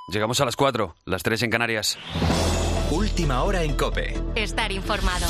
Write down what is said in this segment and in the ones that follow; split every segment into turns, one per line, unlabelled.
Llegamos a las 4, las 3 en Canarias.
Última hora en COPE.
Estar informado.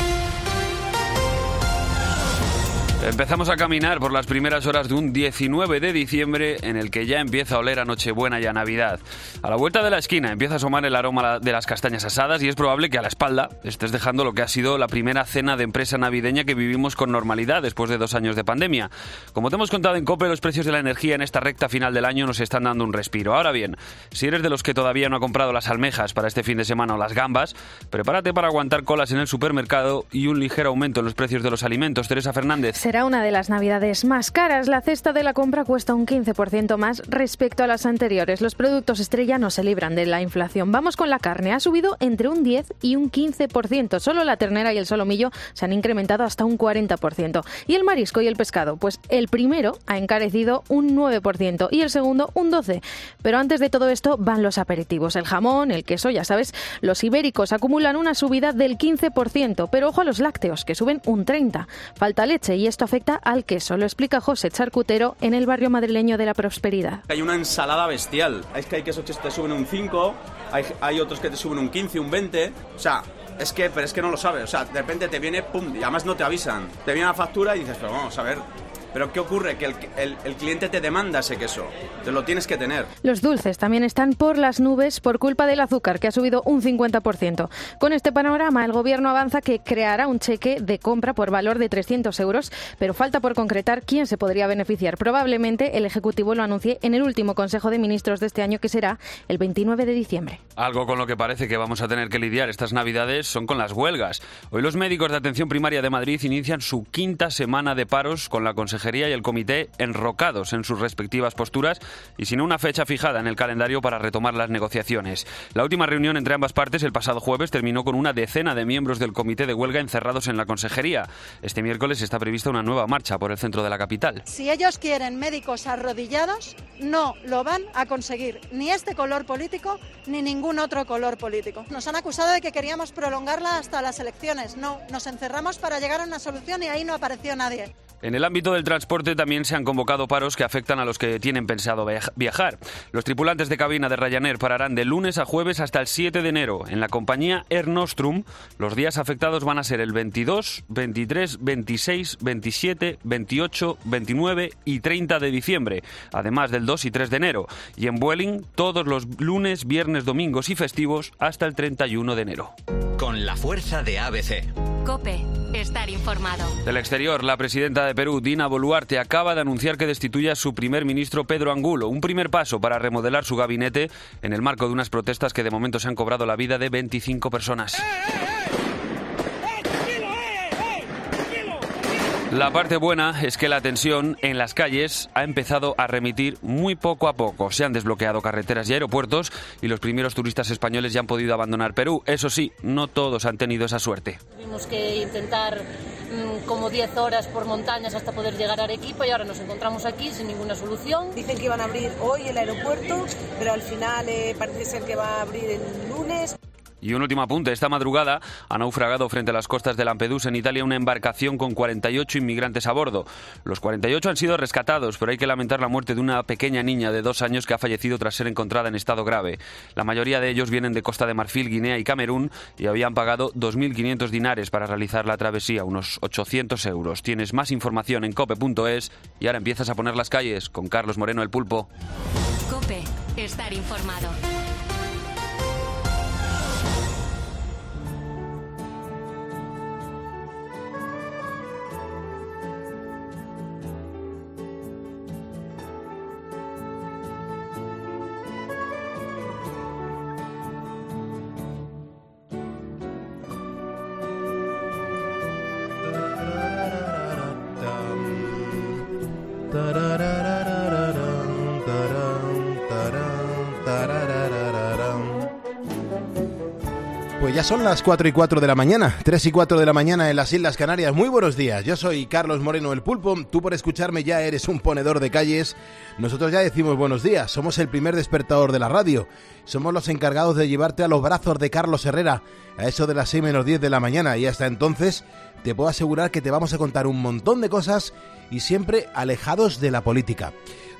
Empezamos a caminar por las primeras horas de un 19 de diciembre en el que ya empieza a oler a Nochebuena y a Navidad. A la vuelta de la esquina empieza a asomar el aroma de las castañas asadas y es probable que a la espalda estés dejando lo que ha sido la primera cena de empresa navideña que vivimos con normalidad después de 2 años de pandemia. Como te hemos contado en COPE, los precios de la energía en esta recta final del año nos están dando un respiro. Ahora bien, si eres de los que todavía no ha comprado las almejas para este fin de semana o las gambas, prepárate para aguantar colas en el supermercado y un ligero aumento en los precios de los alimentos. Teresa Fernández.
Será una de las navidades más caras. La cesta de la compra cuesta un 15% más respecto a las anteriores. Los productos estrella no se libran de la inflación. Vamos con la carne. Ha subido entre un 10 y un 15%. Solo la ternera y el solomillo se han incrementado hasta un 40%. Y el marisco y el pescado, pues el primero ha encarecido un 9% y el segundo un 12%. Pero antes de todo esto van los aperitivos. El jamón, el queso, ya sabes, los ibéricos acumulan una subida del 15%. Pero ojo a los lácteos, que suben un 30%. Falta leche y esto afecta al queso. Lo explica José Charcutero en el barrio madrileño de la Prosperidad.
Hay una ensalada bestial. Es que hay quesos que te suben un 5, hay otros que te suben un 15, un 20. O sea, pero es que no lo sabes. O sea, de repente te viene, pum, y además no te avisan. Te viene la factura y dices, pero vamos a ver. Pero ¿qué ocurre? Que el cliente te demanda ese queso. Te lo tienes que tener.
Los dulces también están por las nubes por culpa del azúcar, que ha subido un 50%. Con este panorama, el Gobierno avanza que creará un cheque de compra por valor de 300 euros, pero falta por concretar quién se podría beneficiar. Probablemente el Ejecutivo lo anuncie en el último Consejo de Ministros de este año, que será el 29 de diciembre.
Algo con lo que parece que vamos a tener que lidiar estas Navidades son con las huelgas. Hoy los médicos de Atención Primaria de Madrid inician su 5ª semana de paros con la Consejería y el Comité enrocados en sus respectivas posturas y sin una fecha fijada en el calendario para retomar las negociaciones. La última reunión entre ambas partes el pasado jueves terminó con una decena de miembros del Comité de Huelga encerrados en la Consejería. Este miércoles está prevista una nueva marcha por el centro de la capital.
Si ellos quieren médicos arrodillados, no lo van a conseguir, ni este color político ni ningún otro color político. Nos han acusado de que queríamos prolongarla hasta las elecciones. No, nos encerramos para llegar a una solución y ahí no apareció nadie.
En el ámbito del transporte también se han convocado paros que afectan a los que tienen pensado viajar. Los tripulantes de cabina de Ryanair pararán de lunes a jueves hasta el 7 de enero. En la compañía Air Nostrum, los días afectados van a ser el 22, 23, 26, 27, 28, 29 y 30 de diciembre, además del 2 y 3 de enero. Y en Vueling, todos los lunes, viernes, domingos y festivos hasta el 31 de enero.
Con la fuerza de ABC.
COPE. Estar informado.
Del exterior, la presidenta de Perú, Dina Boluarte, acaba de anunciar que destituye a su primer ministro Pedro Angulo, un primer paso para remodelar su gabinete en el marco de unas protestas que de momento se han cobrado la vida de 25 personas. La parte buena es que la tensión en las calles ha empezado a remitir muy poco a poco. Se han desbloqueado carreteras y aeropuertos y los primeros turistas españoles ya han podido abandonar Perú. Eso sí, no todos han tenido esa suerte.
Tuvimos que intentar como 10 horas por montañas hasta poder llegar a Arequipa y ahora nos encontramos aquí sin ninguna solución.
Dicen que iban a abrir hoy el aeropuerto, pero al final parece ser que va a abrir el lunes.
Y un último apunte. Esta madrugada ha naufragado frente a las costas de Lampedusa, en Italia, una embarcación con 48 inmigrantes a bordo. Los 48 han sido rescatados, pero hay que lamentar la muerte de una pequeña niña de 2 años que ha fallecido tras ser encontrada en estado grave. La mayoría de ellos vienen de Costa de Marfil, Guinea y Camerún y habían pagado 2.500 dinares para realizar la travesía, unos 800 euros. Tienes más información en cope.es y ahora empiezas a poner las calles con Carlos Moreno, el Pulpo.
COPE. Estar informado.
Pues ya son las 4 y 4 de la mañana, 3 y 4 de la mañana en las Islas Canarias. Muy buenos días, yo soy Carlos Moreno, el Pulpo. Tú por escucharme ya eres un ponedor de calles. Nosotros ya decimos buenos días, somos el primer despertador de la radio. Somos los encargados de llevarte a los brazos de Carlos Herrera a eso de las 6 menos 10 de la mañana. Y hasta entonces te puedo asegurar que te vamos a contar un montón de cosas y siempre alejados de la política.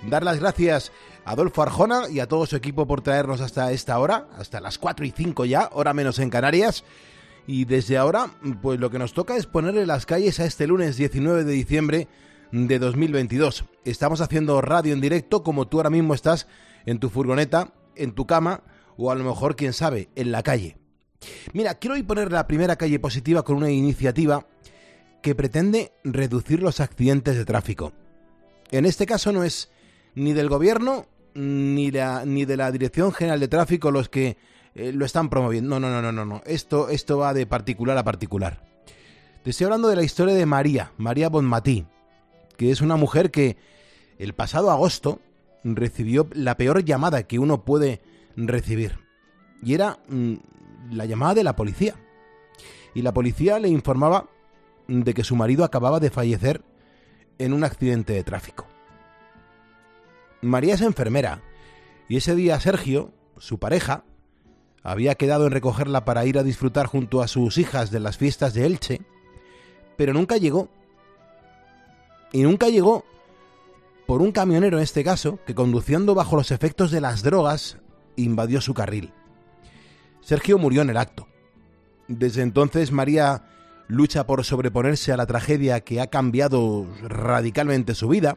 Dar las gracias a Adolfo Arjona y a todo su equipo por traernos hasta esta hora, hasta las 4:05 ya, hora menos en Canarias. Y desde ahora, pues lo que nos toca es ponerle las calles a este lunes 19 de diciembre de 2022. Estamos haciendo radio en directo como tú ahora mismo estás en tu furgoneta, en tu cama o a lo mejor, quién sabe, en la calle. Mira, quiero hoy poner la primera calle positiva con una iniciativa que pretende reducir los accidentes de tráfico. En este caso no es ni del gobierno ni de la Dirección General de Tráfico los que lo están promoviendo. No. Esto va de particular a particular. Te estoy hablando de la historia de María Bonmatí, que es una mujer que el pasado agosto recibió la peor llamada que uno puede recibir. Y era la llamada de la policía. Y la policía le informaba de que su marido acababa de fallecer en un accidente de tráfico. María es enfermera y ese día Sergio, su pareja, había quedado en recogerla para ir a disfrutar junto a sus hijas de las fiestas de Elche, pero nunca llegó. Y nunca llegó por un camionero, en este caso, que conduciendo bajo los efectos de las drogas invadió su carril. Sergio murió en el acto. Desde entonces María lucha por sobreponerse a la tragedia que ha cambiado radicalmente su vida.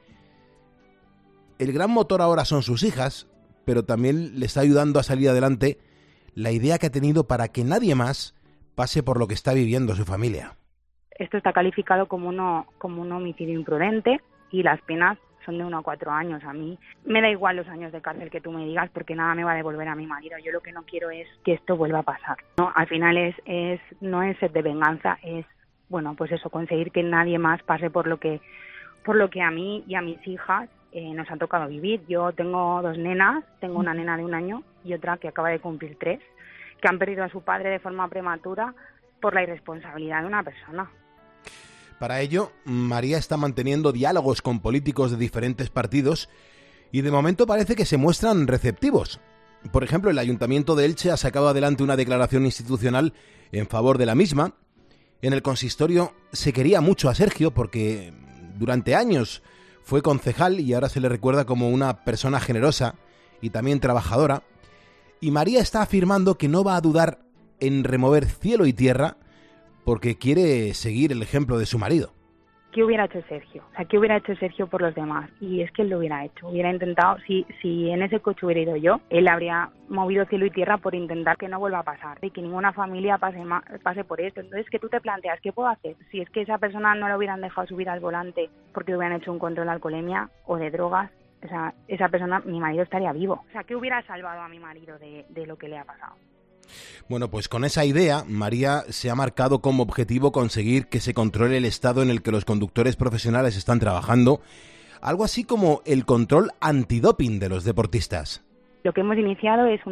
El gran motor ahora son sus hijas, pero también le está ayudando a salir adelante la idea que ha tenido para que nadie más pase por lo que está viviendo su familia.
Esto está calificado como un homicidio imprudente y las penas son de 1 a 4 años. A mí me da igual los años de cárcel que tú me digas porque nada me va a devolver a mi marido. Yo lo que no quiero es que esto vuelva a pasar, ¿no? Al final no es sed de venganza, es, bueno, pues eso, conseguir que nadie más pase por lo que a mí y a mis hijas nos ha tocado vivir. Yo tengo 2 nenas, tengo una nena de 1 año y otra que acaba de cumplir 3, que han perdido a su padre de forma prematura por la irresponsabilidad de una persona.
Para ello, María está manteniendo diálogos con políticos de diferentes partidos y de momento parece que se muestran receptivos. Por ejemplo, el Ayuntamiento de Elche ha sacado adelante una declaración institucional en favor de la misma. En el consistorio se quería mucho a Sergio porque durante años fue concejal y ahora se le recuerda como una persona generosa y también trabajadora. Y María está afirmando que no va a dudar en remover cielo y tierra porque quiere seguir el ejemplo de su marido.
¿Qué hubiera hecho Sergio? O sea, ¿qué hubiera hecho Sergio por los demás? Y es que él lo hubiera hecho. Hubiera intentado, si en ese coche hubiera ido yo, él habría movido cielo y tierra por intentar que no vuelva a pasar y que ninguna familia pase por esto. Entonces, que tú te planteas, ¿qué puedo hacer? Si es que esa persona no lo hubieran dejado subir al volante porque hubieran hecho un control de alcoholemia o de drogas, o sea, esa persona, mi marido estaría vivo. O sea, ¿qué hubiera salvado a mi marido de lo que le ha pasado?
Bueno, pues con esa idea, María se ha marcado como objetivo conseguir que se controle el estado en el que los conductores profesionales están trabajando, algo así como el control antidoping de los deportistas.
Lo que hemos iniciado es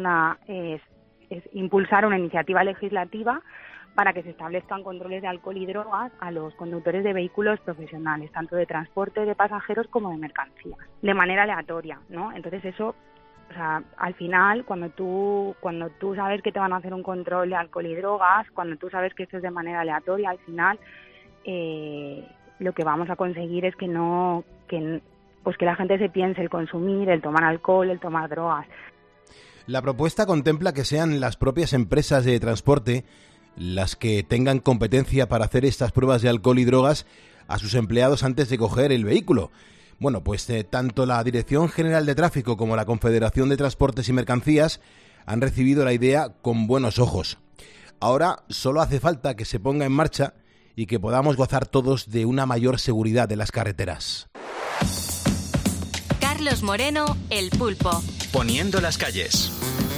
impulsar una iniciativa legislativa para que se establezcan controles de alcohol y drogas a los conductores de vehículos profesionales, tanto de transporte de pasajeros como de mercancías, de manera aleatoria, ¿no? Entonces eso, o sea, al final, cuando tú sabes que te van a hacer un control de alcohol y drogas, cuando tú sabes que esto es de manera aleatoria, al final lo que vamos a conseguir es que la gente se piense el consumir, el tomar alcohol, el tomar drogas.
La propuesta contempla que sean las propias empresas de transporte las que tengan competencia para hacer estas pruebas de alcohol y drogas a sus empleados antes de coger el vehículo. Bueno, pues tanto la Dirección General de Tráfico como la Confederación de Transportes y Mercancías han recibido la idea con buenos ojos. Ahora solo hace falta que se ponga en marcha y que podamos gozar todos de una mayor seguridad de las carreteras.
Carlos Moreno, El Pulpo.
Poniendo las calles.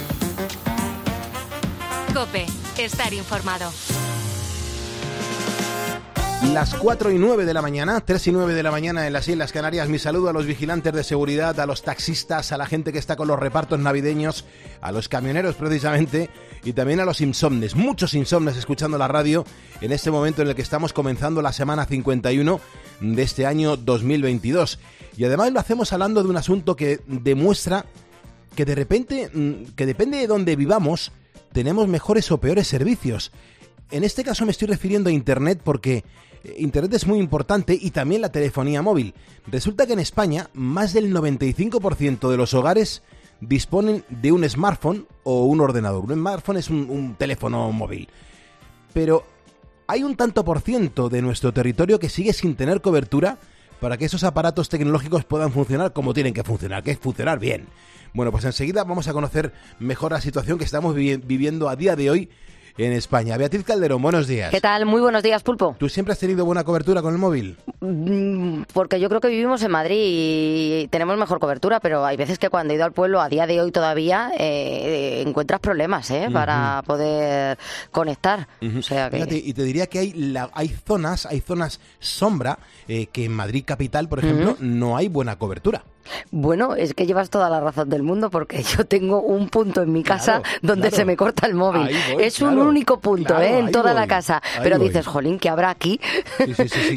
COPE, estar informado.
Las 4:09 de la mañana, 3:09 de la mañana en las Islas Canarias. Mi saludo a los vigilantes de seguridad, a los taxistas, a la gente que está con los repartos navideños, a los camioneros precisamente, y también a los insomnes, muchos insomnes escuchando la radio en este momento en el que estamos comenzando la semana 51 de este año 2022. Y además lo hacemos hablando de un asunto que demuestra que de repente, que depende de dónde vivamos, tenemos mejores o peores servicios. en este caso me estoy refiriendo a Internet porque Internet es muy importante y también la telefonía móvil. Resulta que en España más del 95% de los hogares disponen de un smartphone o un ordenador. Un smartphone es un teléfono móvil. Pero hay un tanto por ciento de nuestro territorio que sigue sin tener cobertura para que esos aparatos tecnológicos puedan funcionar como tienen que funcionar, que es funcionar bien. Bueno, pues enseguida vamos a conocer mejor la situación que estamos viviendo a día de hoy en España. Beatriz Calderón, buenos días.
¿Qué tal? Muy buenos días, Pulpo.
¿Tú siempre has tenido buena cobertura con el móvil?
Porque yo creo que vivimos en Madrid y tenemos mejor cobertura, pero hay veces que cuando he ido al pueblo, a día de hoy todavía, encuentras problemas para poder conectar. O sea que...
Fíjate, y te diría que hay zonas sombra, que en Madrid capital, por ejemplo, no hay buena cobertura.
Bueno, es que llevas toda la razón del mundo porque yo tengo un punto en mi casa donde se me corta el móvil. Es un único punto en toda la casa. Pero dices, jolín, ¿qué habrá aquí?
Sí.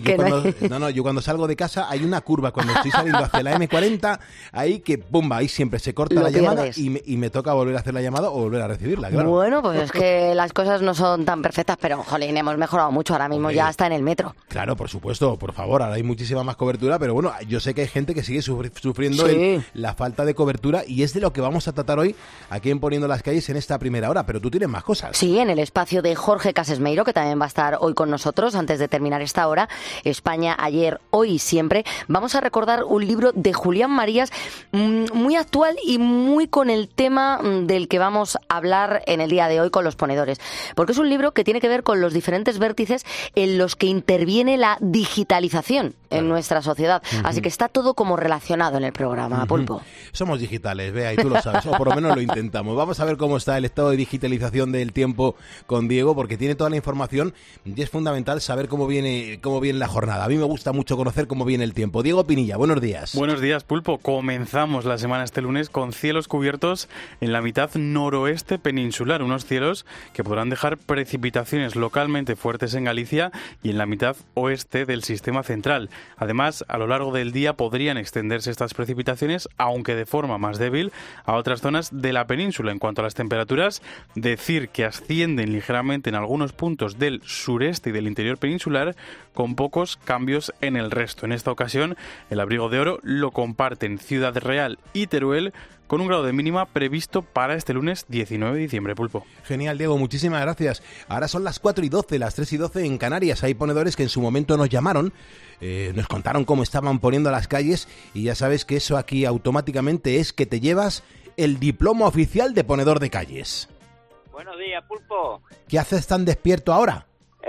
Yo cuando salgo de casa hay una curva cuando estoy saliendo hacia la M40, ahí que pumba, ahí siempre se corta la llamada y me toca volver a hacer la llamada o volver a recibirla, claro.
Bueno, pues es que las cosas no son tan perfectas, pero jolín, hemos mejorado mucho. Ahora mismo ya está en el metro. Claro,
por supuesto, por favor, ahora hay muchísima más cobertura, pero bueno, yo sé que hay gente que sigue sufriendo la falta de cobertura y es de lo que vamos a tratar hoy aquí en Poniendo las Calles en esta primera hora, pero tú tienes más cosas.
Sí, en el espacio de Jorge Casesmeiro, que también va a estar hoy con nosotros antes de terminar esta hora, España, ayer, hoy y siempre, vamos a recordar un libro de Julián Marías muy actual y muy con el tema del que vamos a hablar en el día de hoy con los ponedores, porque es un libro que tiene que ver con los diferentes vértices en los que interviene la digitalización en nuestra sociedad, así que está todo como relacionado en el programa. Pulpo.
Somos digitales, Bea, y tú lo sabes, o por lo menos lo intentamos. Vamos a ver cómo está el estado de digitalización del tiempo con Diego, porque tiene toda la información y es fundamental saber cómo viene la jornada. A mí me gusta mucho conocer cómo viene el tiempo. Diego Pinilla, buenos días.
Buenos días, Pulpo. Comenzamos la semana este lunes con cielos cubiertos en la mitad noroeste peninsular, unos cielos que podrán dejar precipitaciones localmente fuertes en Galicia y en la mitad oeste del sistema central. Además, a lo largo del día podrían extenderse estas precipitaciones, aunque de forma más débil, a otras zonas de la península. En cuanto a las temperaturas, decir que ascienden ligeramente en algunos puntos del sureste y del interior peninsular, con pocos cambios en el resto. En esta ocasión, el abrigo de oro lo comparten Ciudad Real y Teruel, con un grado de mínima previsto para este lunes 19 de diciembre, Pulpo.
Genial, Diego, muchísimas gracias. Ahora son las 4:12, las 3:12 en Canarias. Hay ponedores que en su momento nos llamaron, nos contaron cómo estaban poniendo las calles y ya sabes que eso aquí automáticamente es que te llevas el diploma oficial de ponedor de calles.
Buenos días, Pulpo.
¿Qué haces tan despierto ahora?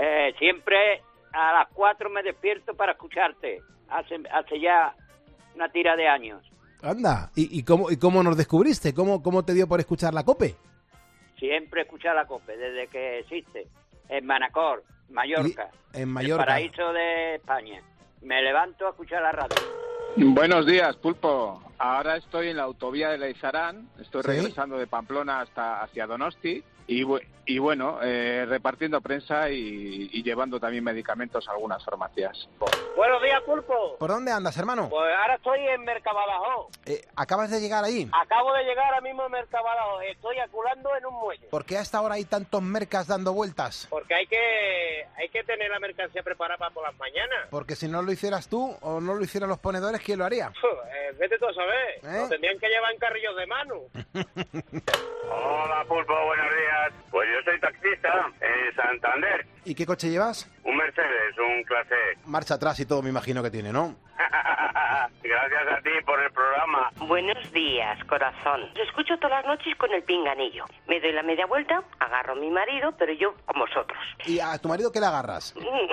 Siempre a las 4 me despierto para escucharte. Hace ya una tira de años.
Anda, ¿y cómo nos descubriste? ¿Cómo te dio por escuchar la COPE?
Siempre he escuchado la COPE, desde que existe. En Manacor, Mallorca.
En Mallorca.
El paraíso de España. Me levanto a escuchar la radio.
Buenos días, Pulpo. Ahora estoy en la autovía de Leizarán. Estoy regresando de Pamplona hacia Donosti. Y bueno, repartiendo prensa y llevando también medicamentos a algunas farmacias.
Buenos días, Pulpo.
¿Por dónde andas, hermano?
Pues ahora estoy en Mercabadajoz.
¿Acabas de llegar ahí?
Acabo de llegar ahora mismo en Mercabadajoz. Estoy aculando en un muelle.
¿Por qué a esta hora hay tantos mercas dando vueltas?
Porque hay que tener la mercancía preparada para por las mañanas.
Porque si no lo hicieras tú o no lo hicieran los ponedores, ¿quién lo haría?
Vete tú a saber. Lo tendrían que llevar en carrillos de mano.
Hola, Pulpo, buenos días. Pues yo soy taxista en Santander.
¿Y qué coche llevas?
Un Mercedes, un clase E.
Marcha atrás y todo, me imagino que tiene, ¿no?
Gracias a ti por el programa.
Buenos días, corazón. Os escucho todas las noches con el pinganillo. Me doy la media vuelta, agarro a mi marido, pero yo con vosotros.
¿Y a tu marido qué le agarras?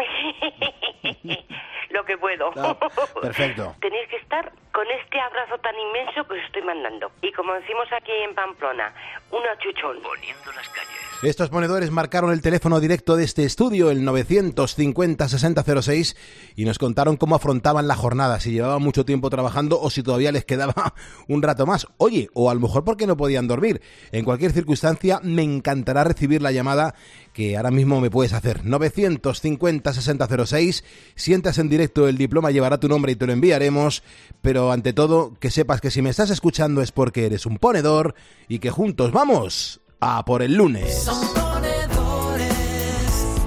Lo que puedo.
No, perfecto.
Tenéis que estar con este abrazo tan inmenso que os estoy mandando. Y como decimos aquí en Pamplona, un achuchón.
Poniendo las calles.
Estos ponedores marcaron el teléfono directo de este estudio, el 950-6006, y nos contaron cómo afrontaban la jornada, si llevaban mucho tiempo trabajando o si todavía les quedaba un rato más. Oye, o a lo mejor porque no podían dormir. En cualquier circunstancia, me encantará recibir la llamada que ahora mismo me puedes hacer. 950-6006, sientas en directo, el diploma llevará tu nombre y te lo enviaremos, pero ante todo, que sepas que si me estás escuchando es porque eres un ponedor y que juntos vamos a por el lunes.
Son ponedores,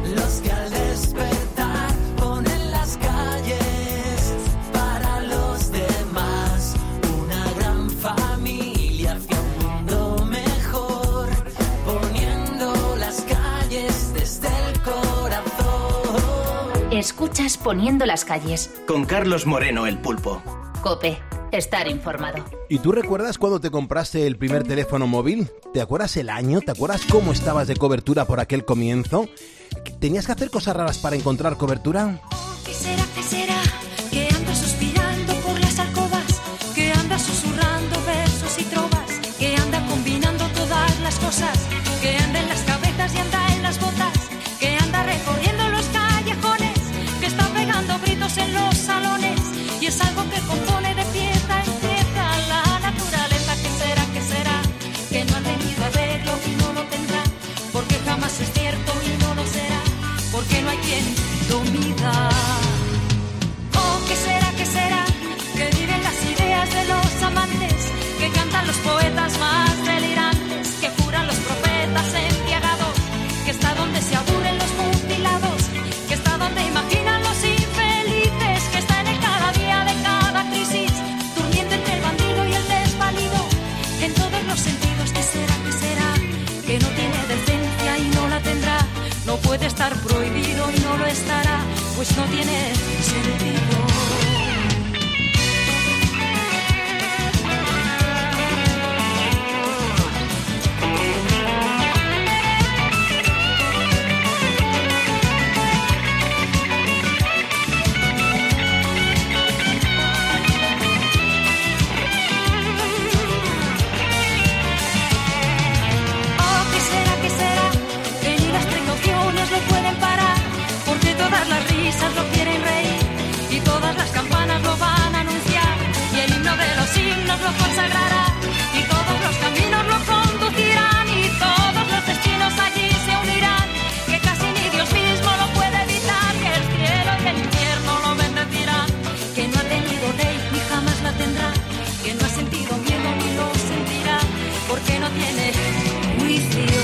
Escuchas Poniendo las calles.
Con Carlos Moreno, el Pulpo.
COPE. Estar informado.
¿Y tú recuerdas cuando te compraste el primer teléfono móvil? ¿Te acuerdas el año? ¿Te acuerdas cómo estabas de cobertura por aquel comienzo? ¿Tenías que hacer cosas raras para encontrar cobertura?
¿Qué será, qué será? Que anda suspirando por las alcobas, que anda susurrando versos y trovas, que anda combinando todas las cosas, que anda en las cabezas y anda en las botas, que anda recorriendo los callejones, que está pegando gritos en los salones, y es algo que compone de pieza en pieza la naturaleza. ¿Qué será, qué será? Que no ha tenido a verlo y no lo tendrá, porque jamás es cierto y no lo será, porque no hay quien lo mida. Oh, ¿qué será, qué será? Que viven las ideas de los amantes, que cantan los poetas más delirantes, que juran los profetas embriagados, que está donde se aburren los mutilados, que está donde imaginan los infelices, que está en el cada día de cada crisis, durmiendo entre el bandido y el desvalido, en todos los sentidos. ¿Qué será, qué será? Que no tiene decencia y no la tendrá, no puede estar prohibido y no lo estará, pues no tiene sentido. Lo quieren reír y todas las campanas lo van a anunciar, y el himno de los himnos lo consagrará, y todos los caminos lo conducirán, y todos los destinos allí se unirán, que casi ni Dios mismo lo puede evitar, que el cielo y el infierno lo bendecirán, que no ha tenido ley ni jamás la tendrá, que no ha sentido miedo ni lo sentirá, porque no tiene juicio.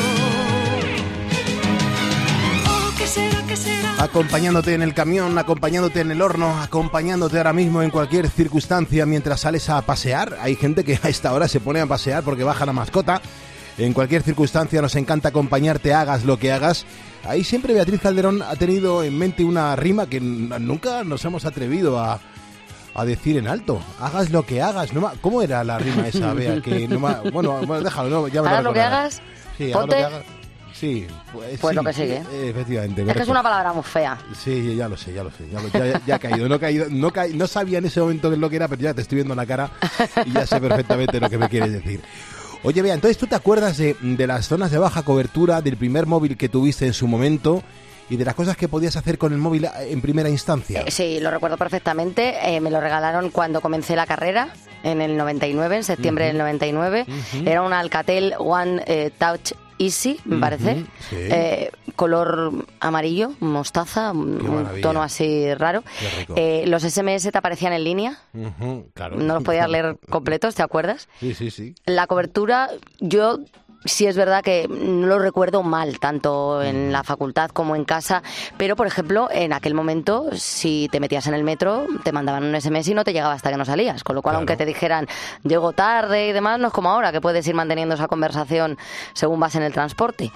Oh, ¿qué será, qué será?
Acompañándote en el camión, acompañándote en el horno, acompañándote ahora mismo en cualquier circunstancia mientras sales a pasear. Hay gente que a esta hora se pone a pasear porque baja la mascota. En cualquier circunstancia nos encanta acompañarte, hagas lo que hagas. Ahí siempre Beatriz Calderón ha tenido en mente una rima que nunca nos hemos atrevido a decir en alto. Hagas lo que hagas. ¿Cómo era la rima esa, Bea? Que bueno, déjalo, no, ya me
hagas lo que hagas,
sí,
ponte...
hagas lo que hagas. Sí,
pues
sí,
lo que sigue.
Efectivamente.
Es que es una palabra muy fea.
Sí, ya lo sé. Ya ha caído. No sabía en ese momento qué es lo que era, pero ya te estoy viendo la cara y ya sé perfectamente lo que me quieres decir. Oye, Bea, entonces tú te acuerdas de las zonas de baja cobertura, del primer móvil que tuviste en su momento y de las cosas que podías hacer con el móvil en primera instancia.
Sí, lo recuerdo perfectamente. Me lo regalaron cuando comencé la carrera, en el 99, en septiembre del 99. Era un Alcatel One Touch Easy, me parece,
sí.
Color amarillo, mostaza, un tono así raro. Los SMS te aparecían en línea,
claro.
No los podías leer completos, ¿te acuerdas?
Sí.
La cobertura, yo... Sí, es verdad que no lo recuerdo mal, tanto en la facultad como en casa, pero, por ejemplo, en aquel momento, si te metías en el metro, te mandaban un SMS y no te llegaba hasta que no salías, con lo cual, aunque te dijeran, llego tarde y demás, no es como ahora, que puedes ir manteniendo esa conversación según vas en el transporte.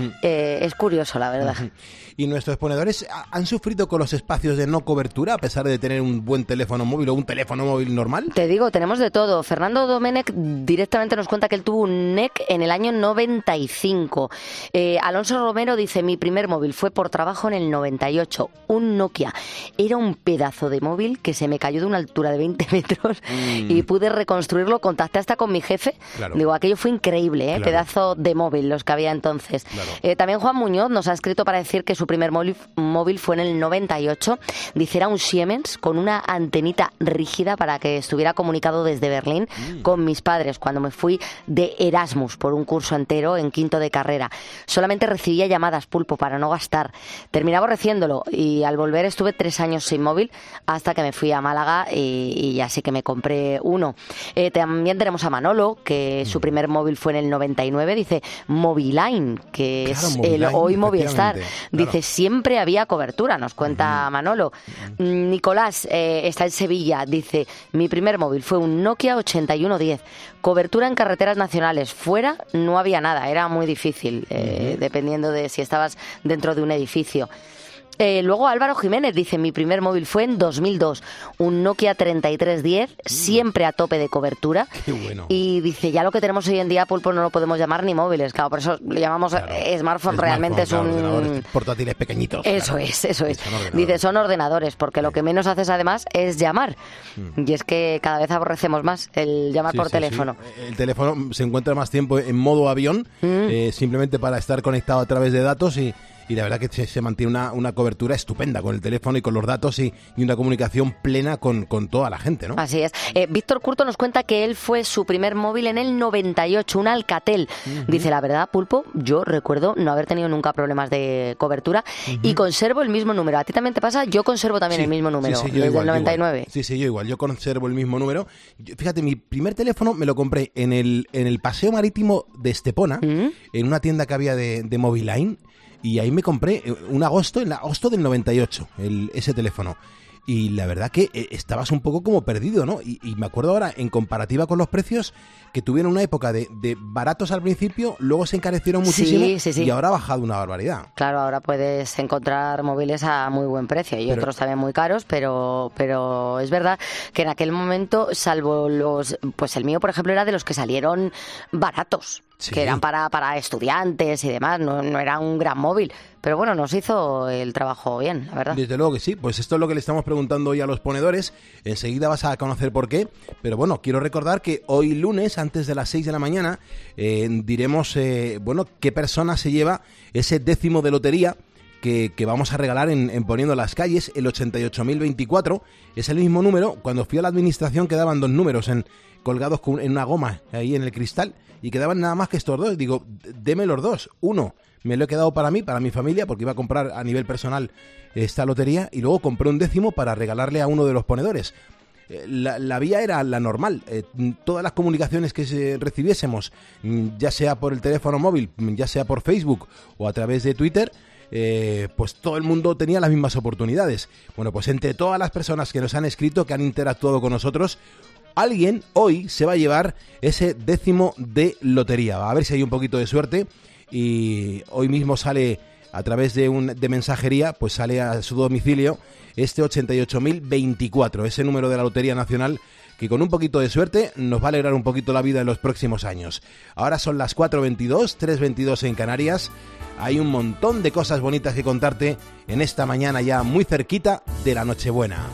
Es curioso, la verdad.
¿Y nuestros ponedores han sufrido con los espacios de no cobertura, a pesar de tener un buen teléfono móvil o un teléfono móvil normal?
Te digo, tenemos de todo. Fernando Domenech directamente nos cuenta que él tuvo un NEC en el año 95. Alonso Romero dice, mi primer móvil fue por trabajo en el 98, un Nokia. Era un pedazo de móvil que se me cayó de una altura de 20 metros y pude reconstruirlo, contacté hasta con mi jefe. Claro. Digo, aquello fue increíble, claro. Pedazo de móvil los que había entonces. Claro. También Juan Muñoz nos ha escrito para decir que su primer móvil fue en el 98. Dice, era un Siemens con una antenita rígida para que estuviera comunicado desde Berlín con mis padres cuando me fui de Erasmus por un curso entero en quinto de carrera. Solamente recibía llamadas, Pulpo, para no gastar. Terminé aborreciéndolo y al volver estuve 3 años sin móvil hasta que me fui a Málaga y así que me compré uno. También tenemos a Manolo, que su primer móvil fue en el 99. Dice, Moviline, que claro, es Moviline, el hoy Movistar. Dice, siempre había cobertura, nos cuenta Manolo. Nicolás está en Sevilla. Dice, mi primer móvil fue un Nokia 8110. Cobertura en carreteras nacionales. Fuera no había nada, era muy difícil, dependiendo de si estabas dentro de un edificio. Luego Álvaro Jiménez dice, mi primer móvil fue en 2002, un Nokia 3310, siempre a tope de cobertura.
Qué bueno.
Y dice, ya lo que tenemos hoy en día, Pulpo, no lo podemos llamar ni móviles, claro, por eso lo llamamos smartphone, realmente es un...
portátiles pequeñitos.
Eso es. Dice, son ordenadores, porque lo que menos haces además es llamar. Y es que cada vez aborrecemos más el llamar por teléfono.
Sí. El teléfono se encuentra más tiempo en modo avión, simplemente para estar conectado a través de datos y la verdad que se mantiene una cobertura estupenda con el teléfono y con los datos y una comunicación plena con toda la gente, ¿no?
Así es. Víctor Curto nos cuenta que él fue su primer móvil en el 98, un Alcatel. Dice, la verdad, Pulpo, yo recuerdo no haber tenido nunca problemas de cobertura y conservo el mismo número. ¿A ti también te pasa? Yo conservo también el mismo número, desde el 99.
Sí, yo igual. Yo conservo el mismo número. Fíjate, mi primer teléfono me lo compré en el paseo marítimo de Estepona, en una tienda que había de Moviline. Y ahí me compré en agosto del 98, ese teléfono. Y la verdad que estabas un poco como perdido, ¿no? Y me acuerdo ahora, en comparativa con los precios, que tuvieron una época de baratos al principio, luego se encarecieron muchísimo y ahora ha bajado una barbaridad.
Claro, ahora puedes encontrar móviles a muy buen precio y otros también muy caros, pero es verdad que en aquel momento, salvo pues el mío, por ejemplo, era de los que salieron baratos. Que eran para estudiantes y demás, no era un gran móvil. Pero bueno, nos hizo el trabajo bien, la verdad.
Desde luego que sí, pues esto es lo que le estamos preguntando hoy a los ponedores. Enseguida vas a conocer por qué. Pero bueno, quiero recordar que hoy lunes, antes de las 6 de la mañana, diremos, qué persona se lleva ese 10º de lotería que vamos a regalar en Poniendo las Calles, el 88.024. Es el mismo número. Cuando fui a la administración quedaban 2 números colgados en una goma ahí en el cristal y quedaban nada más que estos 2. Digo, deme los 2. Uno me lo he quedado para mí, para mi familia, porque iba a comprar a nivel personal esta lotería, y luego compré un 10º para regalarle a uno de los ponedores. La vía era la normal. Todas las comunicaciones que recibiésemos, ya sea por el teléfono móvil, ya sea por Facebook o a través de Twitter, pues todo el mundo tenía las mismas oportunidades. Bueno, pues entre todas las personas que nos han escrito, que han interactuado con nosotros, alguien hoy se va a llevar ese 10º de lotería. A ver si hay un poquito de suerte, y hoy mismo sale a través de mensajería, pues sale a su domicilio este 88.024, ese número de la Lotería Nacional, que con un poquito de suerte nos va a alegrar un poquito la vida en los próximos años. Ahora son las 4:22, 3:22 en Canarias. Hay un montón de cosas bonitas que contarte en esta mañana ya muy cerquita de la Nochebuena.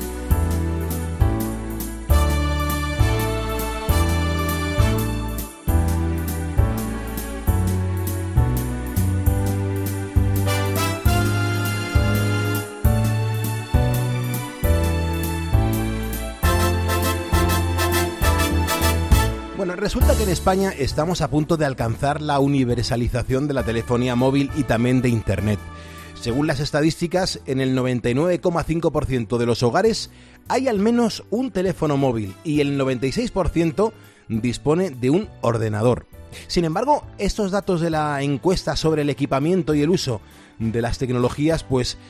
Bueno, resulta que en España estamos a punto de alcanzar la universalización de la telefonía móvil y también de Internet. Según las estadísticas, en el 99,5% de los hogares hay al menos un teléfono móvil y el 96% dispone de un ordenador. Sin embargo, estos datos de la encuesta sobre el equipamiento y el uso de las tecnologías,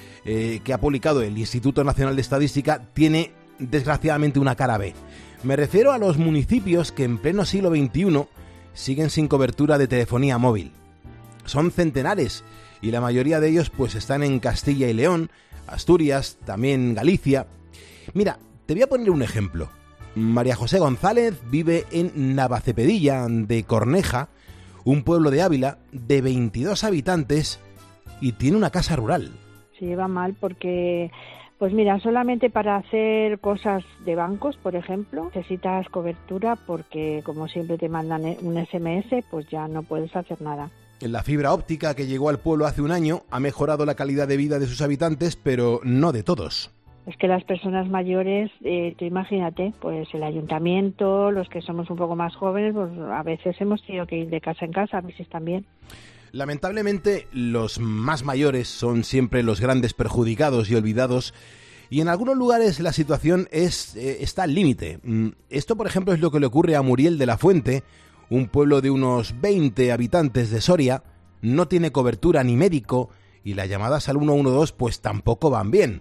que ha publicado el Instituto Nacional de Estadística, tiene desgraciadamente una cara B. Me refiero a los municipios que en pleno siglo XXI siguen sin cobertura de telefonía móvil. Son centenares y la mayoría de ellos pues están en Castilla y León, Asturias, también Galicia. Mira, te voy a poner un ejemplo. María José González vive en Navacepedilla de Corneja, un pueblo de Ávila de 22 habitantes, y tiene una casa rural.
Se lleva mal porque... Pues mira, solamente para hacer cosas de bancos, por ejemplo, necesitas cobertura porque como siempre te mandan un SMS, pues ya no puedes hacer nada.
La fibra óptica que llegó al pueblo hace un año ha mejorado la calidad de vida de sus habitantes, pero no de todos.
Es que las personas mayores, tú imagínate, pues el ayuntamiento, los que somos un poco más jóvenes, pues a veces hemos tenido que ir de casa en casa, a veces también.
Lamentablemente, los más mayores son siempre los grandes perjudicados y olvidados, y en algunos lugares la situación está al límite. Esto, por ejemplo, es lo que le ocurre a Muriel de la Fuente, un pueblo de unos 20 habitantes de Soria. No tiene cobertura ni médico, y las llamadas al 112 pues tampoco van bien.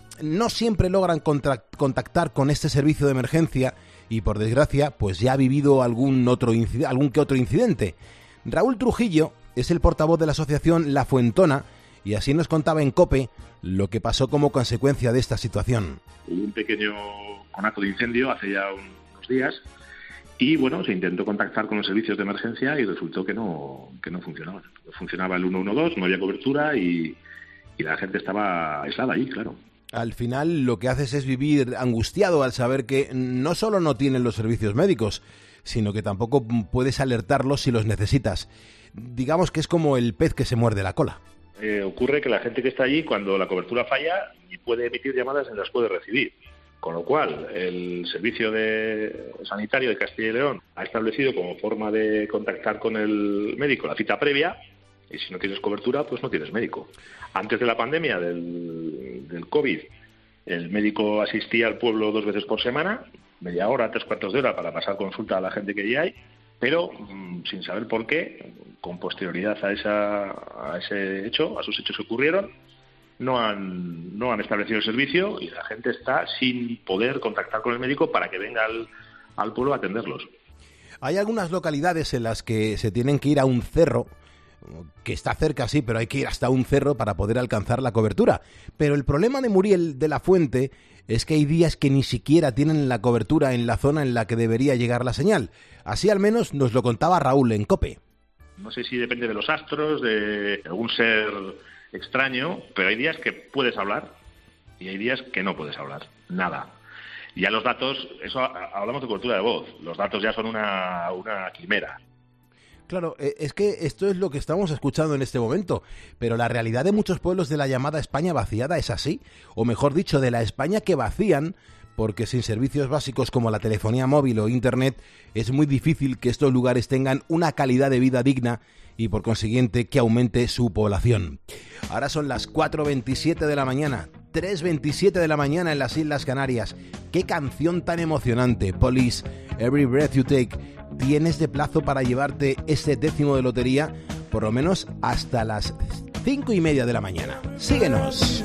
No siempre logran contactar con este servicio de emergencia, y por desgracia, pues ya ha vivido algún que otro incidente. Raúl Trujillo es el portavoz de la asociación La Fuentona y así nos contaba en COPE lo que pasó como consecuencia de esta situación.
Hubo un pequeño conato de incendio hace ya unos días y bueno, se intentó contactar con los servicios de emergencia y resultó que no funcionaba. No funcionaba el 112, no había cobertura y la gente estaba aislada ahí, claro.
Al final lo que haces es vivir angustiado al saber que no solo no tienen los servicios médicos, sino que tampoco puedes alertarlos si los necesitas. Digamos que es como el pez que se muerde la cola.
Ocurre que la gente que está allí, cuando la cobertura falla, ni puede emitir llamadas ni las puede recibir. Con lo cual, el servicio sanitario de Castilla y León ha establecido como forma de contactar con el médico la cita previa, y si no tienes cobertura, pues no tienes médico. Antes de la pandemia del COVID, el médico asistía al pueblo 2 veces por semana, media hora, 3/4 de hora para pasar consulta a la gente que ya hay, pero sin saber por qué, con posterioridad a ese hecho, a esos hechos que ocurrieron, no han establecido el servicio y la gente está sin poder contactar con el médico para que venga al pueblo a atenderlos.
Hay algunas localidades en las que se tienen que ir a un cerro, que está cerca sí, pero hay que ir hasta un cerro para poder alcanzar la cobertura. Pero el problema de Muriel de la Fuente es que hay días que ni siquiera tienen la cobertura en la zona en la que debería llegar la señal. Así al menos nos lo contaba Raúl en COPE.
No sé si depende de los astros, de algún ser extraño, pero hay días que puedes hablar y hay días que no puedes hablar. Nada. Y ya los datos, eso hablamos de cobertura de voz, los datos ya son una quimera.
Claro, es que esto es lo que estamos escuchando en este momento, pero la realidad de muchos pueblos de la llamada España vaciada es así, o mejor dicho, de la España que vacían, porque sin servicios básicos como la telefonía móvil o internet es muy difícil que estos lugares tengan una calidad de vida digna y por consiguiente que aumente su población. Ahora son las 4:27 de la mañana, 3:27 de la mañana en las Islas Canarias. ¡Qué canción tan emocionante! Police, Every Breath You Take. Tienes de plazo para llevarte este 10º de lotería, por lo menos hasta las 5:30 de la mañana. ¡Síguenos!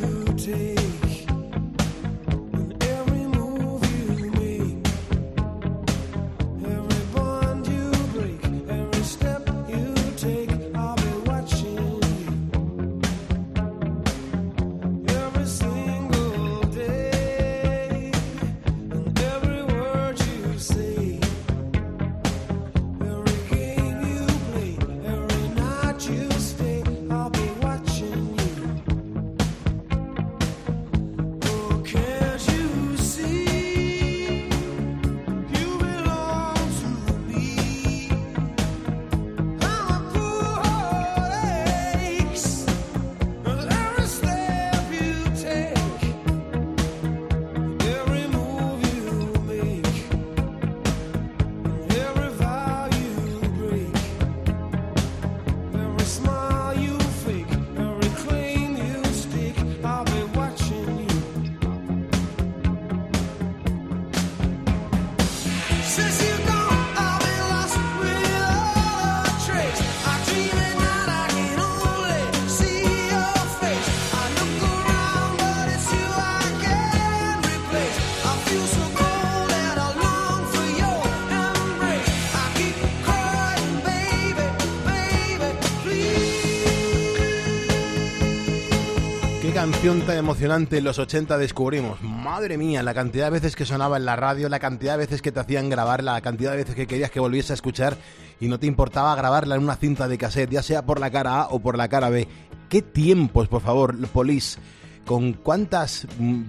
Canción tan emocionante en los 80 descubrimos. Madre mía, la cantidad de veces que sonaba en la radio, la cantidad de veces que te hacían grabarla, la cantidad de veces que querías que volviese a escuchar y no te importaba grabarla en una cinta de cassette, ya sea por la cara A o por la cara B. ¡Qué tiempos, por favor, Police! ¿Con cuántas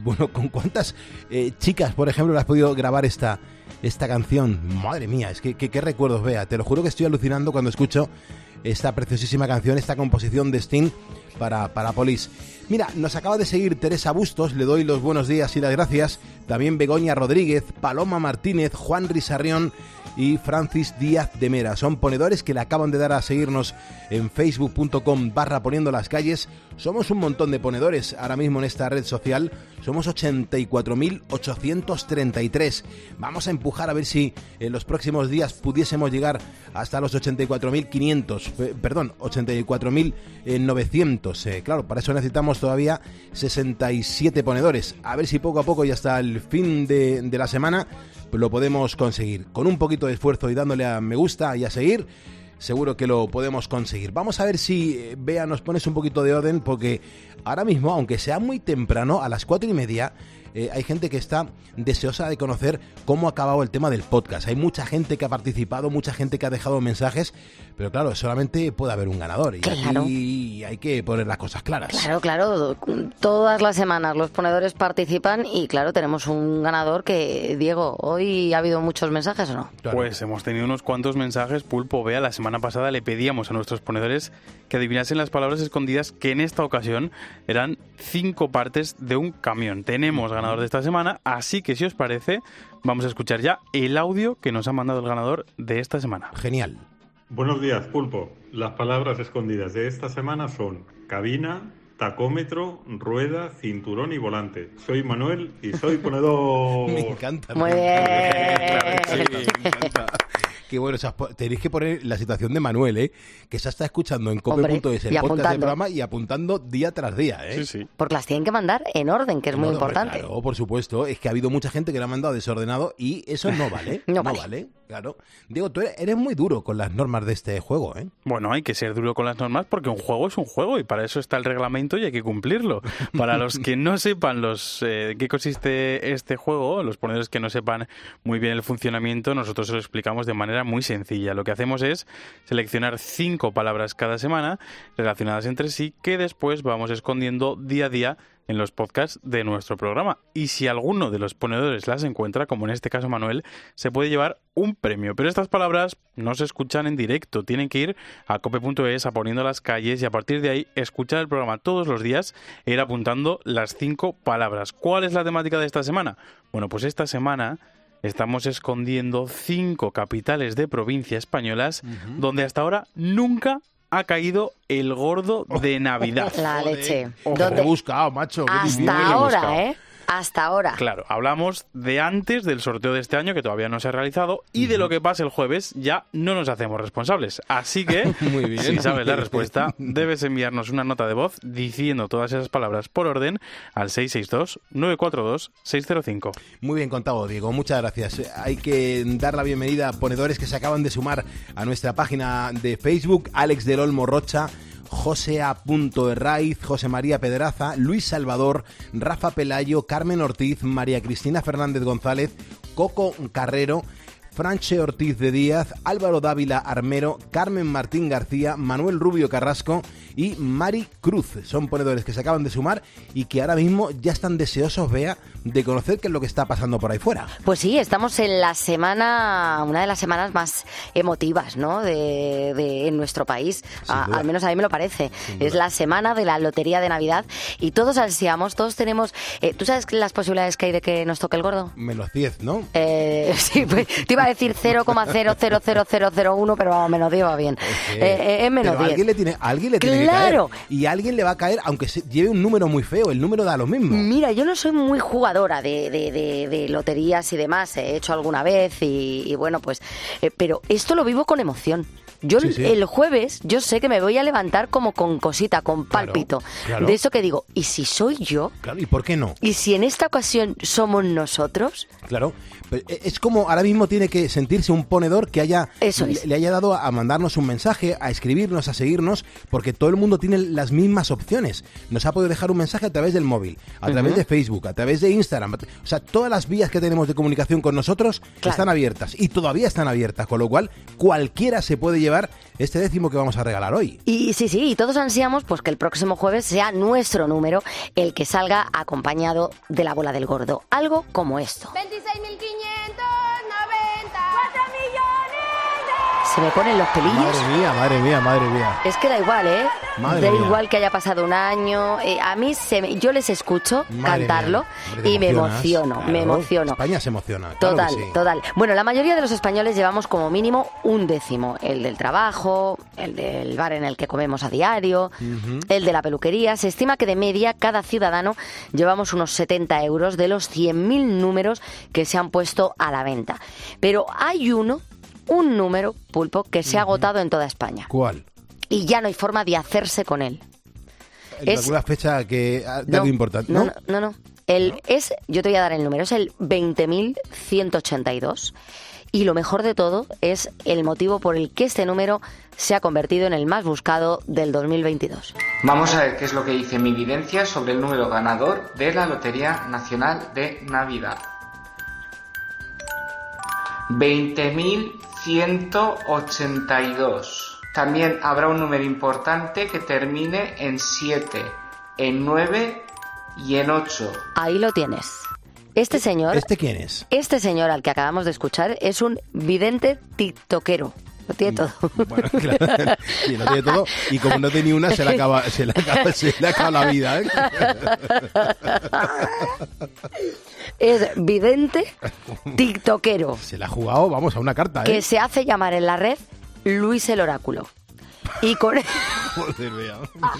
chicas, por ejemplo, le has podido grabar esta canción? Madre mía, es que qué recuerdos, Bea. Te lo juro que estoy alucinando cuando escucho esta preciosísima canción, esta composición de Sting para Police. Mira, nos acaba de seguir Teresa Bustos, le doy los buenos días y las gracias. También Begoña Rodríguez, Paloma Martínez, Juan Risarrión y Francis Díaz de Mera. Son ponedores que le acaban de dar a seguirnos en facebook.com/poniendo las calles. Somos un montón de ponedores ahora mismo en esta red social. Somos 84.833. Vamos a empujar a ver si en los próximos días pudiésemos llegar hasta los 84.900. Claro, para eso necesitamos todavía 67 ponedores. A ver si poco a poco y hasta el fin de la semana lo podemos conseguir. Con un poquito de esfuerzo y dándole a me gusta y a seguir, seguro que lo podemos conseguir. Vamos a ver si, Bea, nos pones un poquito de orden, porque ahora mismo, aunque sea muy temprano, a las 4:30, hay gente que está deseosa de conocer cómo ha acabado el tema del podcast. Hay mucha gente que ha participado, mucha gente que ha dejado mensajes, pero claro, solamente puede haber un ganador y aquí hay que poner las cosas claras.
Claro. Todas las semanas los ponedores participan y claro, tenemos un ganador que, Diego, ¿hoy ha habido muchos mensajes o no?
Claro. Pues hemos tenido unos cuantos mensajes, Pulpo. Vea, la semana pasada le pedíamos a nuestros ponedores que adivinasen las palabras escondidas, que en esta ocasión eran 5 partes de un camión. Tenemos ganador de esta semana, así que si os parece, vamos a escuchar ya el audio que nos ha mandado el ganador de esta semana.
Genial.
Buenos días, Pulpo. Las palabras escondidas de esta semana son cabina, tacómetro, rueda, cinturón y volante. Soy Manuel y soy ponedor.
Me encanta.
Muy bien.
Claro que sí, me encanta. Qué bueno, o sea, tenéis que poner la situación de Manuel, que se está escuchando en cope.es el podcast del programa y apuntando día tras día,
Sí.
Porque las tienen que mandar en orden, que es muy importante.
Claro, por supuesto, es que ha habido mucha gente que lo ha mandado desordenado y eso no vale. no vale. Claro. Diego, tú eres muy duro con las normas de este juego, ¿eh?
Bueno, hay que ser duro con las normas porque un juego es un juego y para eso está el reglamento y hay que cumplirlo. Para los que no sepan qué consiste este juego, los ponedores que no sepan muy bien el funcionamiento, nosotros se lo explicamos de manera muy sencilla. Lo que hacemos es seleccionar 5 palabras cada semana relacionadas entre sí que después vamos escondiendo día a día en los podcasts de nuestro programa. Y si alguno de los ponedores las encuentra, como en este caso Manuel, se puede llevar un premio. Pero estas palabras no se escuchan en directo. Tienen que ir a cope.es, a Poniendo las Calles, y a partir de ahí escuchar el programa todos los días e ir apuntando las 5 palabras. ¿Cuál es la temática de esta semana? Bueno, pues esta semana estamos escondiendo 5 capitales de provincia españolas donde hasta ahora nunca ha caído el gordo de Navidad.
La leche.
¿Dónde? He buscado, macho.
Hasta ahora, Hasta ahora.
Claro, hablamos de antes del sorteo de este año, que todavía no se ha realizado, y de lo que pase el jueves ya no nos hacemos responsables. Así que,
muy bien.
Si sabes la respuesta, debes enviarnos una nota de voz diciendo todas esas palabras por orden al 662-942-605.
Muy bien contado, Diego. Muchas gracias. Hay que dar la bienvenida a ponedores que se acaban de sumar a nuestra página de Facebook. Alex del Olmo Rocha, José A. Herraiz, José María Pedraza, Luis Salvador, Rafa Pelayo, Carmen Ortiz, María Cristina Fernández González, Coco Carrero, Franche Ortiz de Díaz, Álvaro Dávila Armero, Carmen Martín García, Manuel Rubio Carrasco y Mari Cruz. Son ponedores que se acaban de sumar y que ahora mismo ya están deseosos, Bea, de conocer qué es lo que está pasando por ahí fuera.
Pues sí, estamos en la semana, una de las semanas más emotivas, ¿no?, de en nuestro país. Al menos a mí me lo parece. Es la semana de la Lotería de Navidad y todos ansiamos, todos tenemos... ¿Tú sabes las posibilidades que hay de que nos toque el gordo?
Menos 10, ¿no?
Sí, pues te iba a decir 0,000001, pero vamos, menos 10 va bien. Es menos
pero
10.
Alguien le tiene que caer. Y a alguien le va a caer, aunque lleve un número muy feo, el número da lo mismo.
Mira, yo no soy muy jugadora de loterías y demás, he hecho alguna vez y bueno, pues... pero esto lo vivo con emoción. Yo el jueves, yo sé que me voy a levantar como con cosita, con pálpito. Claro. De eso que digo, ¿y si soy yo?
Claro, ¿y por qué no?
¿Y si en esta ocasión somos nosotros?
Claro, es como ahora mismo tiene que sentirse un ponedor que le haya dado a mandarnos un mensaje, a escribirnos, a seguirnos, porque todo el mundo tiene las mismas opciones. Nos ha podido dejar un mensaje a través del móvil, a través de Facebook, a través de Instagram. O sea, todas las vías que tenemos de comunicación con nosotros están abiertas y todavía están abiertas, con lo cual cualquiera se puede llevar este décimo que vamos a regalar hoy.
Y sí, y todos ansiamos pues que el próximo jueves sea nuestro número el que salga acompañado de la bola del gordo. Algo como esto.
26.590. 4 millones.
Se me ponen los pelillos.
Madre mía.
Es que da igual, ¿eh?
Madre mía.
Igual que haya pasado un año. A mí yo les escucho cantarlo y me emociono,
España se emociona.
Total,
claro que sí.
total. Bueno, la mayoría de los españoles llevamos como mínimo un décimo. El del trabajo, el del bar en el que comemos a diario, el de la peluquería. Se estima que de media cada ciudadano llevamos unos 70 euros de los 100.000 números que se han puesto a la venta. Pero hay un número, Pulpo, que se ha agotado en toda España.
¿Cuál?
Y ya no hay forma de hacerse con él.
¿Alguna fecha que de algo importante?
No. Yo te voy a dar el número, es el 20.182 Y lo mejor de todo es el motivo por el que este número se ha convertido en el más buscado del 2022.
Vamos a ver qué es lo que dice mi evidencia sobre el número ganador de la Lotería Nacional de Navidad. 20.182. También habrá un número importante que termine en 7, en 9 y en 8.
Ahí lo tienes. Este señor...
¿Este quién es?
Este señor al que acabamos de escuchar es un vidente tiktokero. Lo tiene todo.
Bueno, claro, sí, lo tiene todo. Y como no tiene una, se le acaba la vida, ¿eh?
Es vidente tiktokero.
Se la ha jugado, vamos, a una carta, ¿eh?
Que se hace llamar en la red Luis el Oráculo. Y con...
Joder, vea.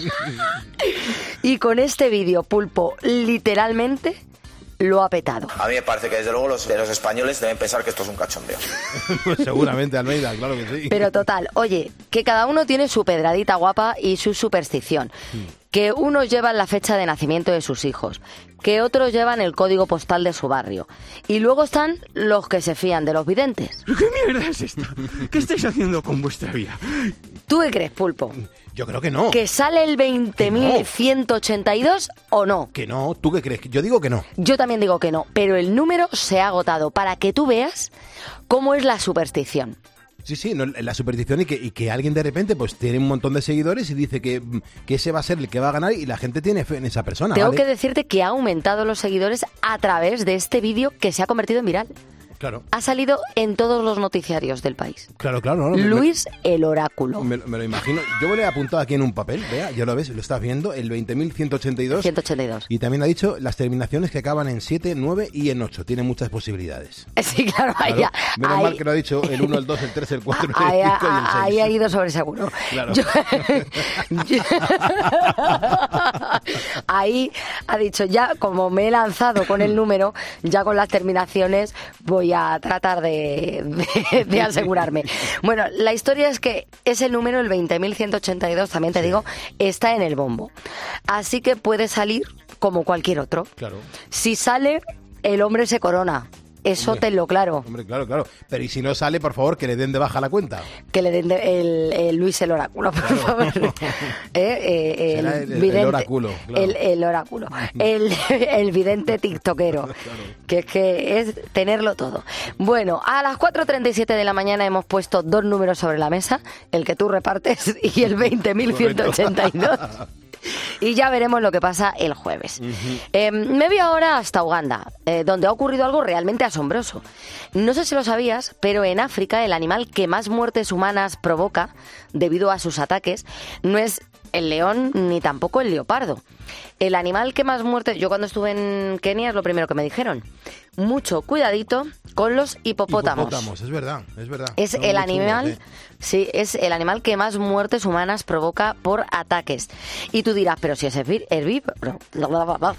Y con este vídeo, Pulpo, literalmente... lo ha petado.
A mí me parece que desde luego los españoles deben pensar que esto es un cachondeo.
Pues seguramente, Almeida, claro que sí.
Pero total, oye, que cada uno tiene su pedradita guapa y su superstición. Que unos llevan la fecha de nacimiento de sus hijos, que otros llevan el código postal de su barrio. Y luego están los que se fían de los videntes.
¿Qué mierda es esta? ¿Qué estáis haciendo con vuestra vida?
¿Tú qué crees, Pulpo?
Yo creo que no.
¿Que sale el 20.182 o no?
Que no, ¿tú qué crees? Yo digo que no.
Yo también digo que no, pero el número se ha agotado para que tú veas cómo es la superstición.
Sí, no, la superstición y que alguien de repente pues tiene un montón de seguidores y dice que ese va a ser el que va a ganar y la gente tiene fe en esa persona.
Tengo
¿vale?
que decirte que ha aumentado los seguidores a través de este vídeo que se ha convertido en viral.
Claro.
Ha salido en todos los noticiarios del país.
Claro. No,
Luis el Oráculo.
Me lo imagino. Yo me lo he apuntado aquí en un papel, vea, ya lo ves, lo estás viendo, el 20.182.
182.
Y también ha dicho las terminaciones que acaban en 7, 9 y en 8. Tiene muchas posibilidades.
Sí, claro.
Menos mal que lo ha dicho el 1, el 2, el 3, el 4, el 5 y el 6.
Ahí ha ido sobre seguro.
Claro.
Ahí ha dicho, ya como me he lanzado con el número, ya con las terminaciones voy a tratar de asegurarme. Bueno, la historia es que ese número, el 20.182, también te digo, está en el bombo. Así que puede salir como cualquier otro.
Claro.
Si sale, el hombre se corona. Eso
Hombre,
tenlo claro.
Hombre, claro. Pero y si no sale, por favor, que le den de baja la cuenta.
Que le den el Luis el Oráculo, por favor.
El oráculo. Claro.
El oráculo. El vidente tiktokero. Claro. Que es tenerlo todo. Bueno, a las 4:37 de la mañana hemos puesto 2 números sobre la mesa. El que tú repartes y el 20.182. Y ya veremos lo que pasa el jueves. Me voy ahora hasta Uganda, donde ha ocurrido algo realmente asombroso. No sé si lo sabías, pero en África el animal que más muertes humanas provoca debido a sus ataques no es el león ni tampoco el leopardo. El animal que más muertes... Yo cuando estuve en Kenia es lo primero que me dijeron. Mucho cuidadito con los hipopótamos.
Es verdad.
Es el animal... Sí, es el animal que más muertes humanas provoca por ataques. Y tú dirás, pero si es herbívoro.
¿Cómo?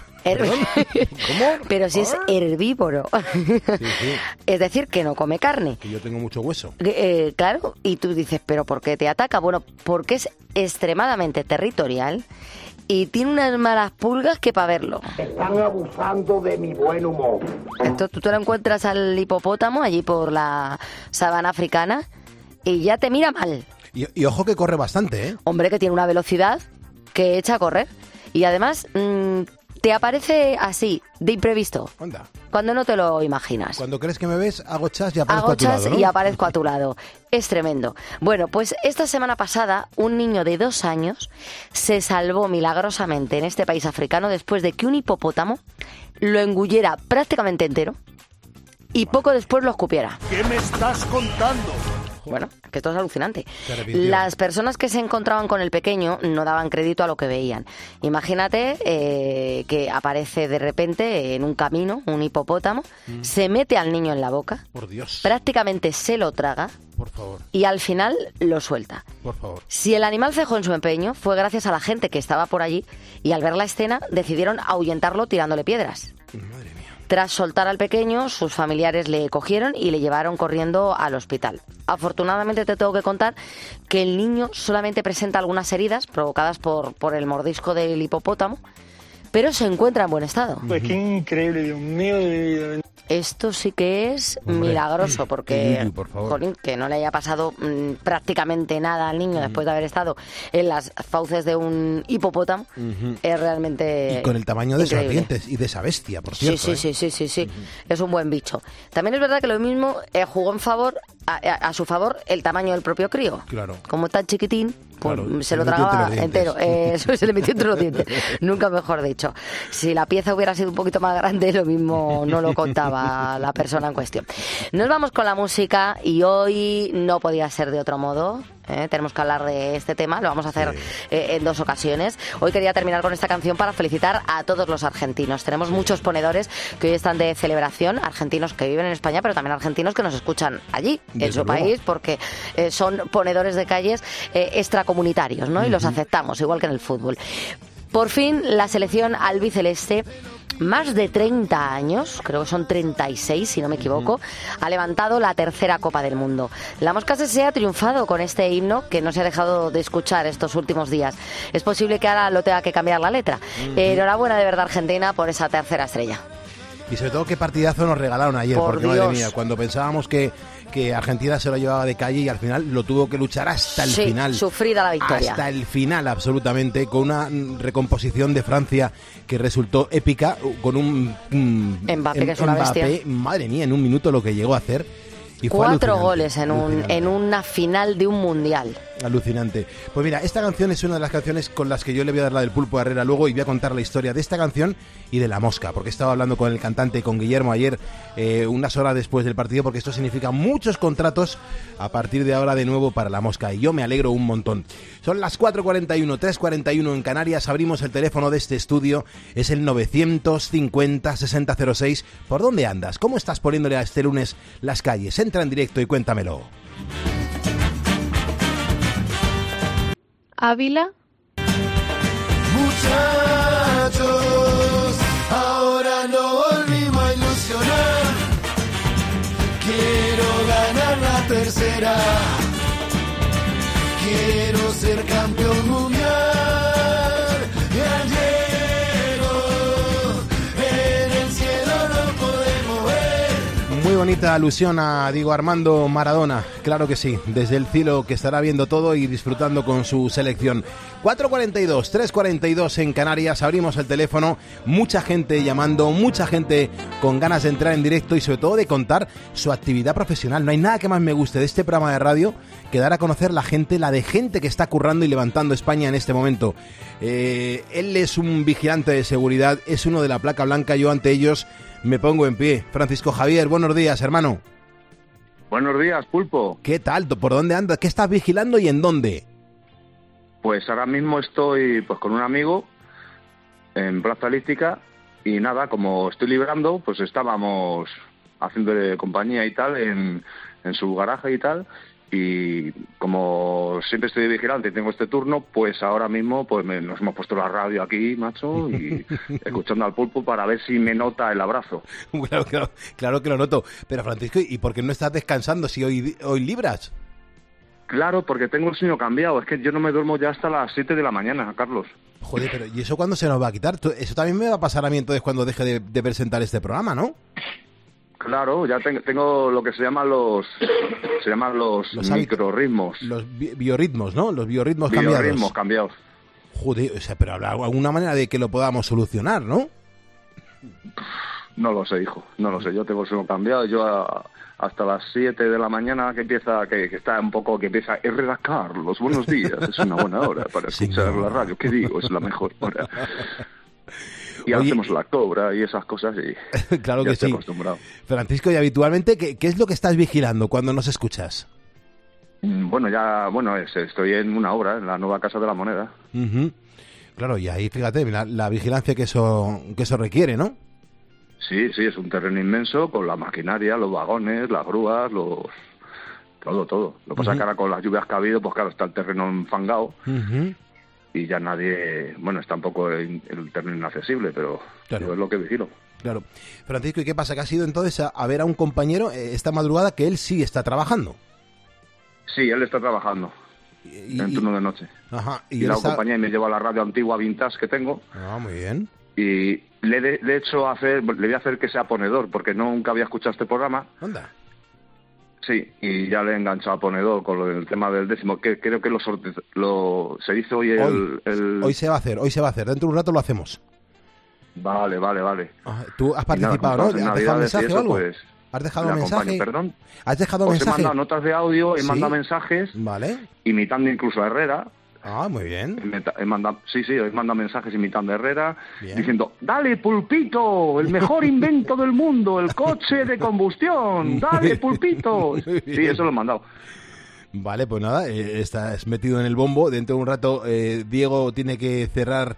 Pero si es herbívoro.
Sí.
Es decir, que no come carne.
Y yo tengo mucho hueso.
Claro, y tú dices, ¿pero por qué te ataca? Bueno, porque es extremadamente territorial y tiene unas malas pulgas que para verlo.
Están abusando de mi buen humor.
Esto tú te lo encuentras al hipopótamo allí por la sabana africana y ya te mira mal.
Y ojo que corre bastante, ¿eh?
Hombre, que tiene una velocidad que echa a correr. Y además te aparece así, de imprevisto.
Anda.
Cuando no te lo imaginas.
Cuando crees que me ves, hago chas y aparezco a tu lado, ¿no?
Y aparezco a tu lado. Es tremendo. Bueno, pues esta semana pasada, un niño de 2 años se salvó milagrosamente en este país africano después de que un hipopótamo lo engullera prácticamente entero y poco después lo escupiera.
¿Qué me estás contando?
Bueno, que esto es alucinante. Las personas que se encontraban con el pequeño no daban crédito a lo que veían. Imagínate que aparece de repente en un camino un hipopótamo, se mete al niño en la boca,
por Dios,
prácticamente se lo traga,
por favor,
y al final lo suelta.
Por favor.
Si el animal cejó en su empeño, fue gracias a la gente que estaba por allí y al ver la escena decidieron ahuyentarlo tirándole piedras.
Madre mía.
Tras soltar al pequeño, sus familiares le cogieron y le llevaron corriendo al hospital. Afortunadamente te tengo que contar que el niño solamente presenta algunas heridas provocadas por el mordisco del hipopótamo, pero se encuentra en buen estado.
Pues qué increíble, Dios mío de mi vida.
Esto sí que es milagroso, porque jolín, que no le haya pasado prácticamente nada al niño después de haber estado en las fauces de un hipopótamo, es realmente
y con el tamaño de
increíble.
esos dientes y de esa bestia, por cierto.
Sí. Es un buen bicho. También es verdad que lo mismo jugó en favor a su favor el tamaño del propio crío.
Claro.
Como tan chiquitín, pues
Claro,
se lo tragaba entero. Eso se le metió entre los dientes. Nunca mejor dicho. Si la pieza hubiera sido un poquito más grande, lo mismo no lo contaba la persona en cuestión. Nos vamos con la música y hoy no podía ser de otro modo. Tenemos que hablar de este tema, lo vamos a hacer en 2 ocasiones. Hoy quería terminar con esta canción para felicitar a todos los argentinos. Tenemos muchos ponedores que hoy están de celebración, argentinos que viven en España, pero también argentinos que nos escuchan allí, en su país, porque son ponedores de calles extracomunitarios, ¿no? Y los aceptamos, igual que en el fútbol. Por fin, la selección albiceleste, más de 30 años, creo que son 36 si no me equivoco, ha levantado la 3ª Copa del Mundo. La Mosca se ha triunfado con este himno que no se ha dejado de escuchar estos últimos días. Es posible que ahora lo tenga que cambiar la letra. Enhorabuena de verdad, Argentina, por esa 3ª estrella.
Y sobre todo qué partidazo nos regalaron ayer, porque
Dios.
Madre mía, cuando pensábamos que Argentina se lo llevaba de calle y al final lo tuvo que luchar hasta el final.
Sufrida la victoria.
Hasta el final, absolutamente, con una recomposición de Francia que resultó épica, con un
Mbappé, que es una bestia.
Madre mía, en un minuto lo que llegó a hacer. Y
4 goles en una final de un mundial.
Alucinante. Pues mira, esta canción es una de las canciones con las que yo le voy a dar la del Pulpo a Herrera luego y voy a contar la historia de esta canción y de La Mosca, porque estaba hablando con el cantante, con Guillermo ayer, unas horas después del partido, porque esto significa muchos contratos a partir de ahora de nuevo para La Mosca y yo me alegro un montón. Son las 4:41, 3:41 en Canarias, abrimos el teléfono de este estudio, es el 950-6006. ¿Por dónde andas? ¿Cómo estás poniéndole a este lunes las calles? Entra en directo y cuéntamelo.
Ávila.
Muchachos, ahora no volvimos a ilusionar. Quiero ganar la 3ª. Quiero ser campeón mundial. Gallego, en el cielo lo podemos ver.
Muy bonita alusión a Diego Armando Maradona, claro que sí, desde el cielo que estará viendo todo y disfrutando con su selección. 4:42, 3:42 en Canarias, abrimos el teléfono, mucha gente llamando, mucha gente con ganas de entrar en directo y sobre todo de contar su actividad profesional. No hay nada que más me guste de este programa de radio que dar a conocer la de gente que está currando y levantando España en este momento. Él es un vigilante de seguridad, es uno de la placa blanca, yo ante ellos me pongo en pie. Francisco Javier, buenos días, hermano.
Buenos días, Pulpo.
¿Qué tal? ¿Por dónde andas? ¿Qué estás vigilando y en dónde?
Pues ahora mismo estoy con un amigo en Plaza Elíptica y nada, como estoy librando, pues estábamos haciéndole compañía y tal en su garaje y tal. Y como siempre estoy de vigilante y tengo este turno, pues ahora mismo nos hemos puesto la radio aquí, macho, y escuchando al Pulpo para ver si me nota el abrazo.
Claro que lo noto. Pero Francisco, ¿y por qué no estás descansando si hoy libras?
Claro, porque tengo el sueño cambiado. Es que yo no me duermo ya hasta las 7 de la mañana, Carlos.
Joder, pero ¿y eso cuándo se nos va a quitar? Eso también me va a pasar a mí entonces cuando deje de presentar este programa, ¿no?
Claro, ya tengo lo que se llaman los microrritmos.
Los biorritmos, ¿no? Los biorritmos
cambiados.
Joder, o sea, pero habrá alguna manera de que lo podamos solucionar, ¿no?
No lo sé, hijo, no lo sé. Yo tengo el sueño cambiado. Yo hasta las 7 de la mañana que empieza a redactar Carlos, buenos días. Es una buena hora para escuchar la radio. ¿Qué digo? Es la mejor hora. Y hacemos la cobra y esas cosas y
claro
ya
que
estoy
sí.
acostumbrado.
Francisco, y habitualmente, ¿qué es lo que estás vigilando cuando nos escuchas?
Estoy en una obra, en la nueva Casa de la Moneda.
Uh-huh. Claro, y ahí fíjate, la vigilancia que eso requiere, ¿no?
Sí, es un terreno inmenso con la maquinaria, los vagones, las grúas, todo. Lo que pasa es que ahora con las lluvias que ha habido, pues claro, está el terreno enfangado. Uh-huh. Y ya nadie, está un poco el terreno inaccesible, pero claro, yo es lo que vigilo.
Claro. Francisco, ¿y qué pasa? ¿Que has ido entonces a ver a un compañero esta madrugada que él sí está trabajando?
Sí, él está trabajando en turno de noche.
Ajá.
Y la compañía me lleva a la radio antigua vintage que tengo.
Ah, muy bien.
Y le voy a hacer que sea ponedor, porque nunca había escuchado este programa.
Anda.
Sí, y ya le he enganchado a ponedor con lo del tema del 10º, que creo que se hizo hoy el...
Hoy se va a hacer, dentro de un rato lo hacemos.
Vale.
Tú has participado, ¿no? ¿Has dejado mensaje o algo?
Pues,
¿Has dejado mensaje?
Perdón.
¿Has dejado
Os
mensaje?
he mandado notas de audio, he
¿Sí?
mandado mensajes,
vale,
imitando incluso a Herrera.
Ah, muy bien.
He mandado mensajes imitando a Herrera, diciendo, dale Pulpito, el mejor invento del mundo, el coche de combustión, dale Pulpito. Sí, eso lo he mandado.
Vale, pues nada, estás metido en el bombo. Dentro de un rato Diego tiene que cerrar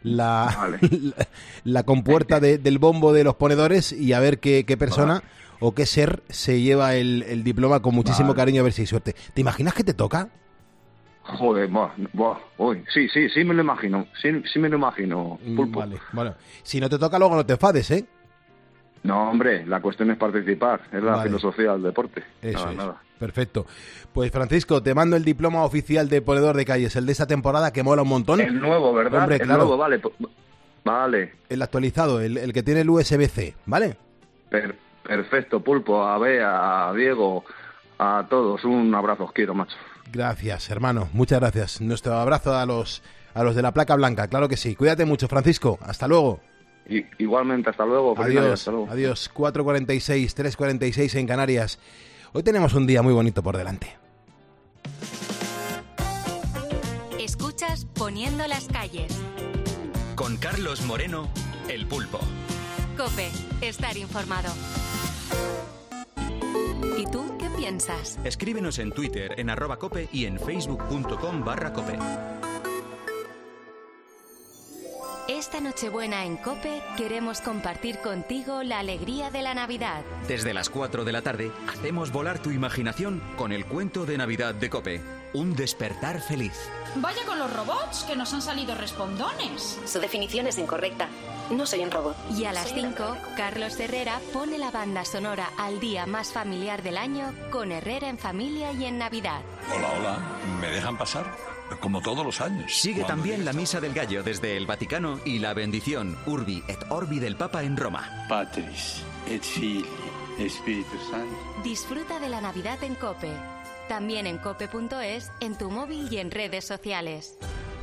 la compuerta del bombo de los ponedores y a ver qué persona o qué ser se lleva el diploma con muchísimo cariño, a ver si hay suerte. ¿Te imaginas que te toca?
Joder, sí me lo imagino, sí me lo imagino, Pulpo.
Vale, bueno, si no te toca luego no te enfades, ¿eh?
No, hombre, la cuestión es participar, es la filosofía del deporte.
Eso es. Perfecto. Pues Francisco, te mando el diploma oficial de ponedor de calles, el de esta temporada que mola un montón.
El nuevo, ¿verdad?
Hombre,
el
claro.
Nuevo, vale.
El actualizado, el que tiene el USB-C, ¿vale?
Perfecto, Pulpo, a Bea, a Diego, a todos, un abrazo, os quiero, macho.
Gracias, hermano, muchas gracias. Nuestro abrazo a los de la placa blanca, claro que sí. Cuídate mucho, Francisco, hasta luego.
Igualmente, hasta luego.
Adiós, 4:46, 3:46 en Canarias. Hoy tenemos un día muy bonito por delante.
Escuchas Poniendo las calles.
Con Carlos Moreno, El Pulpo.
COPE, estar informado. ¿Y tú qué piensas?
Escríbenos en Twitter, en @cope y en facebook.com/cope.
Esta Nochebuena en COPE queremos compartir contigo la alegría de la Navidad.
Desde las 4 de la tarde hacemos volar tu imaginación con el cuento de Navidad de COPE. Un despertar feliz.
Vaya con los robots, que nos han salido respondones.
Su definición es incorrecta. No soy un robot.
Y a las 5, Carlos Herrera pone la banda sonora al día más familiar del año con Herrera en familia y en Navidad.
Hola, ¿me dejan pasar? Como todos los años.
Sigue también la Misa del Gallo desde el Vaticano y la bendición Urbi et Orbi del Papa en Roma.
Patris et Filii Spiritus Sancti.
Disfruta de la Navidad en COPE. También en cope.es, en tu móvil y en redes sociales.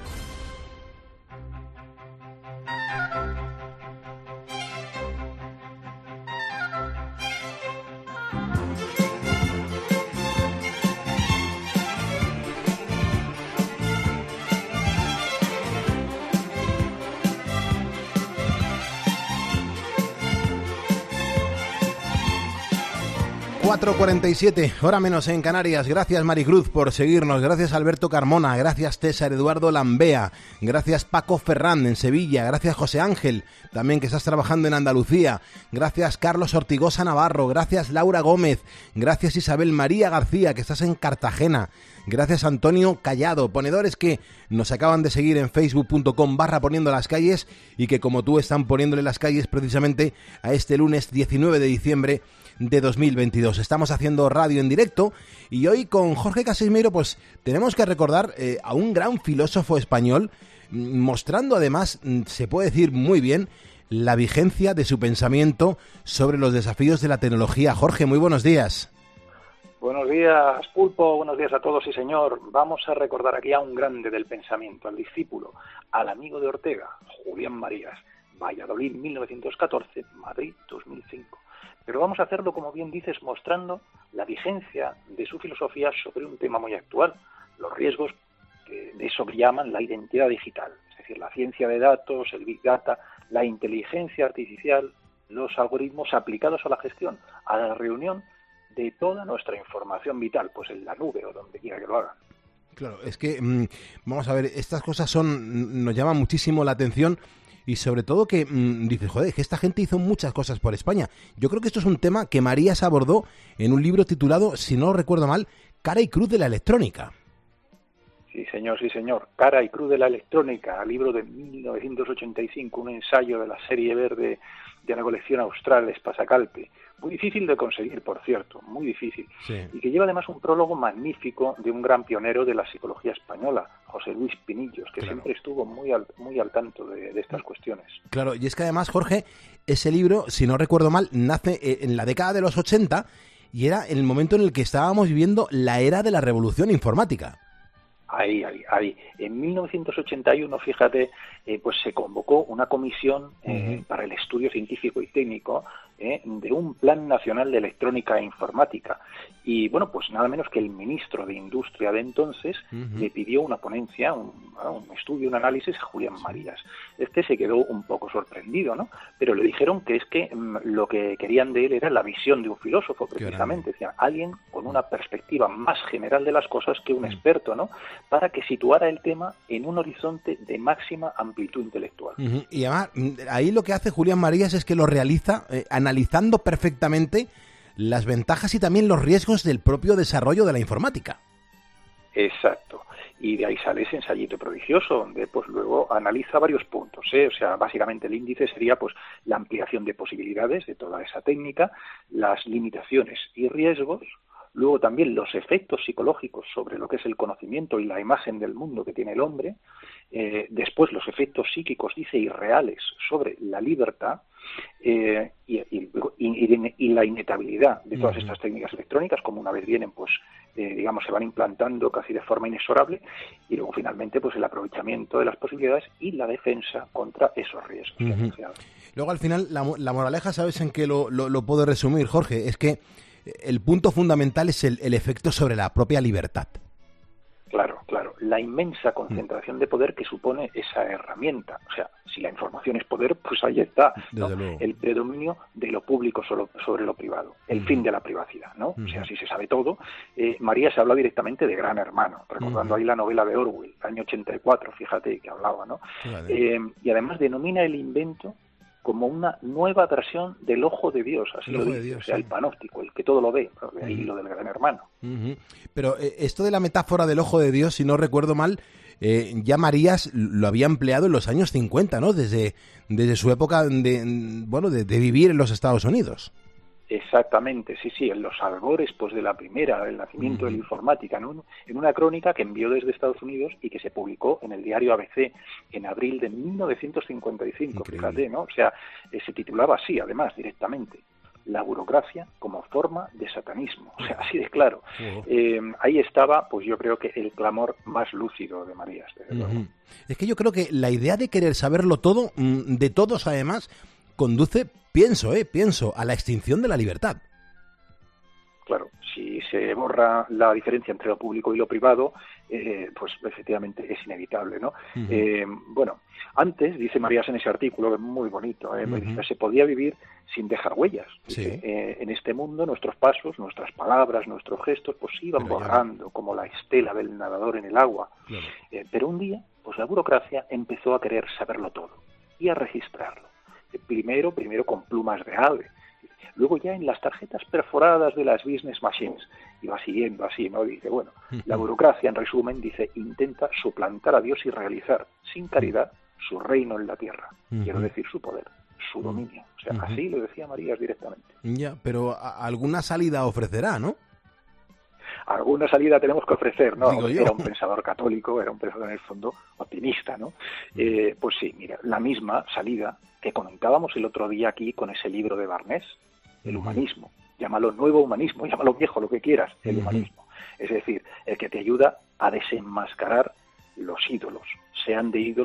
...4:47, hora menos en Canarias. Gracias Maricruz por seguirnos, gracias Alberto Carmona, gracias César Eduardo Lambea, gracias Paco Ferrán en Sevilla, gracias José Ángel, también que estás trabajando en Andalucía, gracias Carlos Ortigosa Navarro, gracias Laura Gómez, gracias Isabel María García, que estás en Cartagena, gracias Antonio Callado, ponedores que nos acaban de seguir en facebook.com/poniendo las calles y que como tú están poniéndole las calles precisamente a este lunes 19 de diciembre de 2022. Estamos haciendo radio en directo y hoy con Jorge Casimiro pues tenemos que recordar a un gran filósofo español, mostrando además, se puede decir muy bien, la vigencia de su pensamiento sobre los desafíos de la tecnología. Jorge, muy buenos días.
Buenos días, Pulpo, buenos días a todos, sí señor. Vamos a recordar aquí a un grande del pensamiento, al discípulo, al amigo de Ortega, Julián Marías, Valladolid 1914, Madrid 2005. Pero vamos a hacerlo, como bien dices, mostrando la vigencia de su filosofía sobre un tema muy actual, los riesgos de eso que llaman la identidad digital, es decir, la ciencia de datos, el Big Data, la inteligencia artificial, los algoritmos aplicados a la gestión, a la reunión de toda nuestra información vital, pues en la nube o donde quiera que lo hagan.
Claro, es que, vamos a ver, estas cosas nos llaman muchísimo la atención. Y sobre todo que dices, joder, que esta gente hizo muchas cosas por España. Yo creo que esto es un tema que Marías abordó en un libro titulado, si no recuerdo mal, Cara y Cruz de la Electrónica.
Sí, señor. Cara y cruz de la electrónica, libro de 1985, un ensayo de la serie verde de la colección austral Espasacalpe. Muy difícil de conseguir, por cierto, muy difícil.
Sí.
Y que lleva además un prólogo magnífico de un gran pionero de la psicología española, José Luis Pinillos, que siempre estuvo muy al tanto de estas cuestiones.
Claro, y es que además, Jorge, ese libro, si no recuerdo mal, nace en la década de los 80 y era el momento en el que estábamos viviendo la era de la revolución informática.
Ahí. En 1981, fíjate, pues se convocó una comisión para el estudio científico y técnico de un Plan Nacional de Electrónica e Informática. Y bueno, pues nada menos que el ministro de Industria de entonces le pidió una ponencia, un estudio, un análisis a Julián Marías. Este se quedó un poco sorprendido, ¿no? Pero le dijeron que es que lo que querían de él era la visión de un filósofo, precisamente. Decía, alguien con una perspectiva más general de las cosas que un experto, ¿no? Para que situara el tema en un horizonte de máxima amplitud intelectual.
Y además, ahí lo que hace Julián Marías es que lo realiza analizando perfectamente las ventajas y también los riesgos del propio desarrollo de la informática.
Exacto. Y de ahí sale ese ensayito prodigioso, donde pues luego analiza varios puntos, O sea, básicamente el índice sería pues la ampliación de posibilidades de toda esa técnica, las limitaciones y riesgos, luego también los efectos psicológicos sobre lo que es el conocimiento y la imagen del mundo que tiene el hombre, después los efectos psíquicos, dice, irreales sobre la libertad, y la inevitabilidad de todas estas técnicas electrónicas, como una vez vienen, pues digamos, se van implantando casi de forma inexorable, y luego finalmente pues el aprovechamiento de las posibilidades y la defensa contra esos riesgos.
Luego al final la moraleja, ¿sabes en qué lo puedo resumir, Jorge? Es que el punto fundamental es el efecto sobre la propia libertad.
Claro, la inmensa concentración de poder que supone esa herramienta. O sea, si la información es poder, pues ahí está, ¿no? El predominio de lo público sobre lo privado, el fin de la privacidad, ¿no? O sea, si se sabe todo. Marías habla directamente de Gran Hermano, recordando ahí la novela de Orwell, año 84, fíjate que hablaba, ¿no? Y además denomina el invento como una nueva versión del ojo de Dios, así lo dice, o sea, el panóptico, el que todo lo ve, de ahí lo del Gran Hermano.
Pero esto de la metáfora del ojo de Dios, si no recuerdo mal, ya Marías lo había empleado en los años 50, ¿no? Desde su época de vivir en los Estados Unidos.
Exactamente, sí, en los albores pues de la primera, del nacimiento de la informática, ¿no? En una crónica que envió desde Estados Unidos y que se publicó en el diario ABC en abril de 1955, fíjate, ¿no? O sea, se titulaba así, además, directamente, la burocracia como forma de satanismo, o sea, así de claro. Ahí estaba, pues yo creo que el clamor más lúcido de Marías, desde luego.
Es que yo creo que la idea de querer saberlo todo, de todos además, conduce, pienso, a la extinción de la libertad.
Claro, si se borra la diferencia entre lo público y lo privado, pues efectivamente es inevitable, ¿no? Bueno, antes, dice Marías en ese artículo, que es muy bonito, se podía vivir sin dejar huellas. Dice, en este mundo nuestros pasos, nuestras palabras, nuestros gestos, pues se iban borrando como la estela del nadador en el agua. Pero un día, pues la burocracia empezó a querer saberlo todo y a registrarlo. Primero con plumas de ave, luego ya en las tarjetas perforadas de las business machines, y va siguiendo así, ¿no? Dice, bueno, la burocracia, en resumen, dice, intenta suplantar a Dios y realizar, sin caridad, su reino en la tierra, quiero decir, su poder, su dominio. O sea, así lo decía Marías directamente.
Ya, pero alguna salida ofrecerá, ¿no?
Alguna salida tenemos que ofrecer, ¿no? Era un pensador católico, era un pensador en el fondo optimista, ¿no? Pues sí, mira, la misma salida que comentábamos el otro día aquí con ese libro de Barnés, el humanismo. Llámalo nuevo humanismo, llámalo viejo, lo que quieras, el humanismo. Es decir, el que te ayuda a desenmascarar los ídolos, sean de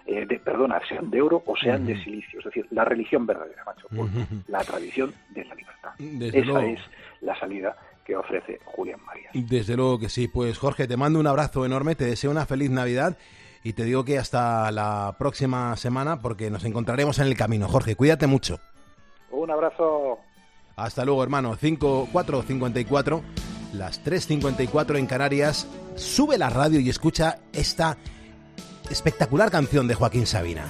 sean de oro o sean de silicio. Es decir, la religión verdadera, macho, la tradición de la libertad. Esa es la salida que ofrece Julián Marías.
Desde luego que sí. Pues Jorge, te mando un abrazo enorme, te deseo una feliz Navidad y te digo que hasta la próxima semana porque nos encontraremos en el camino. Jorge, cuídate mucho.
Un abrazo.
Hasta luego, hermano. 4:54, las 3:54 en Canarias. Sube la radio y escucha esta espectacular canción de Joaquín Sabina.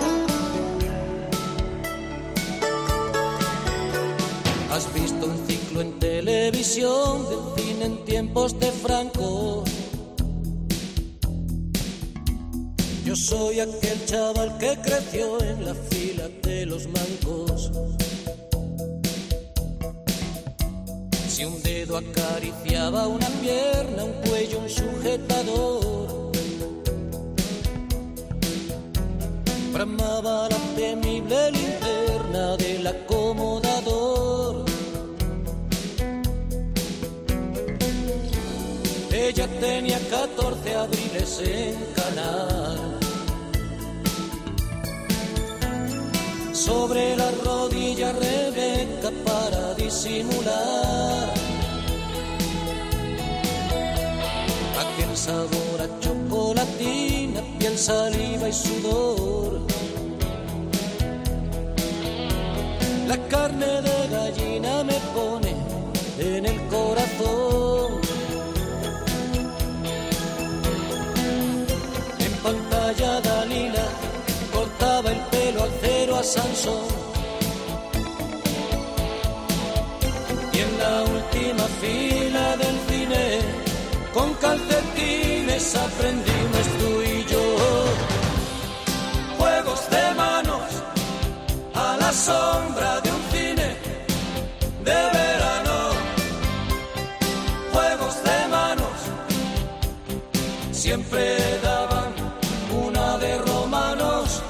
¿Has visto un ciclo
ciclo en televisión del cine en tiempos de Franco. Yo soy aquel chaval que creció en la fila de los mancos. Si un dedo acariciaba una pierna, un cuello, un sujetador, bramaba la temible linterna del acomodador. Ella tenía 14 abriles en Canal. Sobre la rodilla Rebeca para disimular aquel sabor a chocolatina, piel, saliva y sudor. La carne de gallina me pone en el corazón. En pantalla Dalila cortaba el pelo al cero a Sansón. Y en la última fila del cine, con calcetines aprendimos tú y yo. Juegos de manos a la sombra de un cine de verano. Juegos de manos siempre daban una de romanos.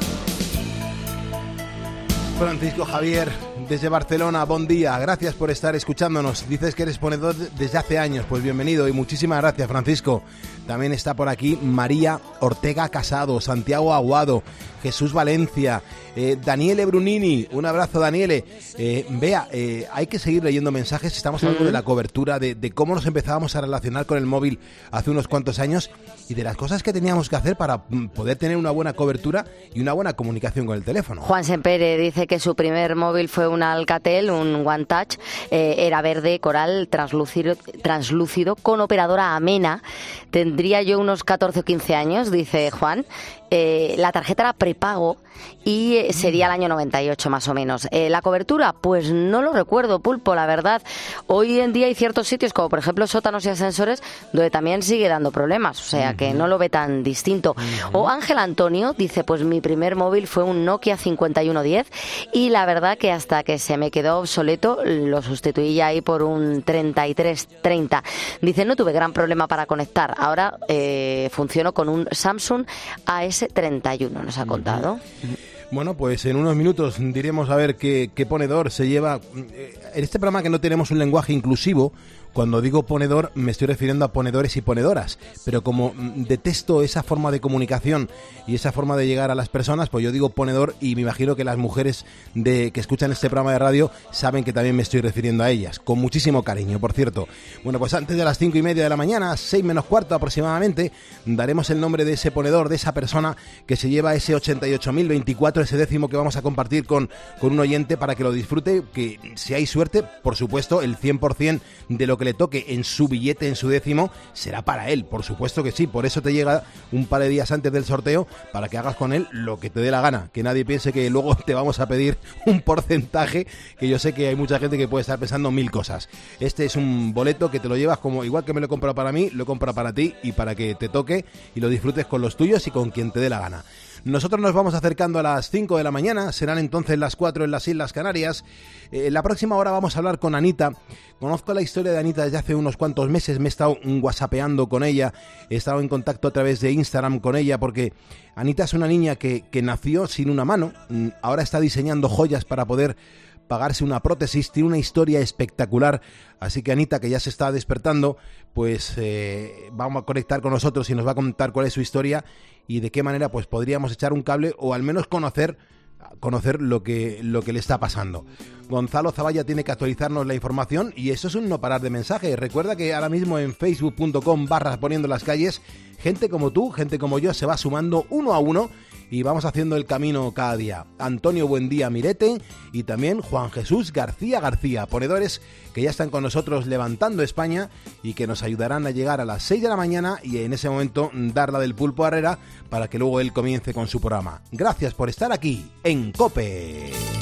Francisco Javier, desde Barcelona, buen día, gracias por estar escuchándonos. Dices que eres ponedor desde hace años, pues bienvenido y muchísimas gracias, Francisco. También está por aquí María Ortega Casado, Santiago Aguado, Jesús Valencia, Daniele Brunini, un abrazo, Daniele. Bea, hay que seguir leyendo mensajes. Estamos hablando de la cobertura, de cómo nos empezábamos a relacionar con el móvil hace unos cuantos años y de las cosas que teníamos que hacer para poder tener una buena cobertura y una buena comunicación con el teléfono.
Juan Sempere dice que su primer móvil fue un Alcatel, un One Touch, era verde, coral, translúcido, con operadora amena. Tendría yo unos 14 o 15 años, dice Juan. La tarjeta era prepago y sería el año 98 más o menos. La cobertura, pues no lo recuerdo, Pulpo, la verdad. Hoy en día hay ciertos sitios, como por ejemplo sótanos y ascensores, donde también sigue dando problemas, o sea que no lo ve tan distinto. O Ángel Antonio dice, pues mi primer móvil fue un Nokia 5110 y la verdad que hasta que se me quedó obsoleto lo sustituí ya ahí por un 3330. Dice, no tuve gran problema para conectar, ahora funciono con un Samsung AS31, nos ha contado.
Bueno, pues en unos minutos diremos a ver qué ponedor se lleva. En este programa que no tenemos un lenguaje inclusivo, cuando digo ponedor me estoy refiriendo a ponedores y ponedoras, pero como detesto esa forma de comunicación y esa forma de llegar a las personas, pues yo digo ponedor y me imagino que las mujeres que escuchan este programa de radio saben que también me estoy refiriendo a ellas, con muchísimo cariño, por cierto. Bueno, pues antes de las 5:30 de la mañana, 6 menos cuarto aproximadamente, daremos el nombre de ese ponedor, de esa persona que se lleva ese 88.024, ese décimo que vamos a compartir con un oyente para que lo disfrute, que si hay suerte, por supuesto, el 100% de lo que le toque en su billete, en su décimo, será para él, por supuesto que sí. Por eso te llega un par de días antes del sorteo para que hagas con él lo que te dé la gana, que nadie piense que luego te vamos a pedir un porcentaje, que yo sé que hay mucha gente que puede estar pensando 1000 cosas. Este es un boleto que te lo llevas como igual que me lo he comprado para mí, lo he comprado para ti y para que te toque y lo disfrutes con los tuyos y con quien te dé la gana. Nosotros nos vamos acercando a las 5 de la mañana, serán entonces las 4 en las Islas Canarias. La próxima hora vamos a hablar con Anita. Conozco la historia de Anita desde hace unos cuantos meses, me he estado whatsappeando con ella, he estado en contacto a través de Instagram con ella, porque Anita es una niña que nació sin una mano, ahora está diseñando joyas para poder pagarse una prótesis, tiene una historia espectacular, así que Anita, que ya se está despertando, pues vamos a conectar con nosotros y nos va a contar cuál es su historia y de qué manera pues podríamos echar un cable o al menos conocer lo que le está pasando. Gonzalo Zavalla tiene que actualizarnos la información y eso es un no parar de mensajes. Recuerda que ahora mismo en facebook.com/poniendo las calles, gente como tú, gente como yo se va sumando uno a uno y vamos haciendo el camino cada día. Antonio Buendía Mirete y también Juan Jesús García, ponedores que ya están con nosotros levantando España y que nos ayudarán a llegar a las 6 de la mañana y en ese momento dar la del Pulpo Herrera para que luego él comience con su programa. Gracias por estar aquí en COPE.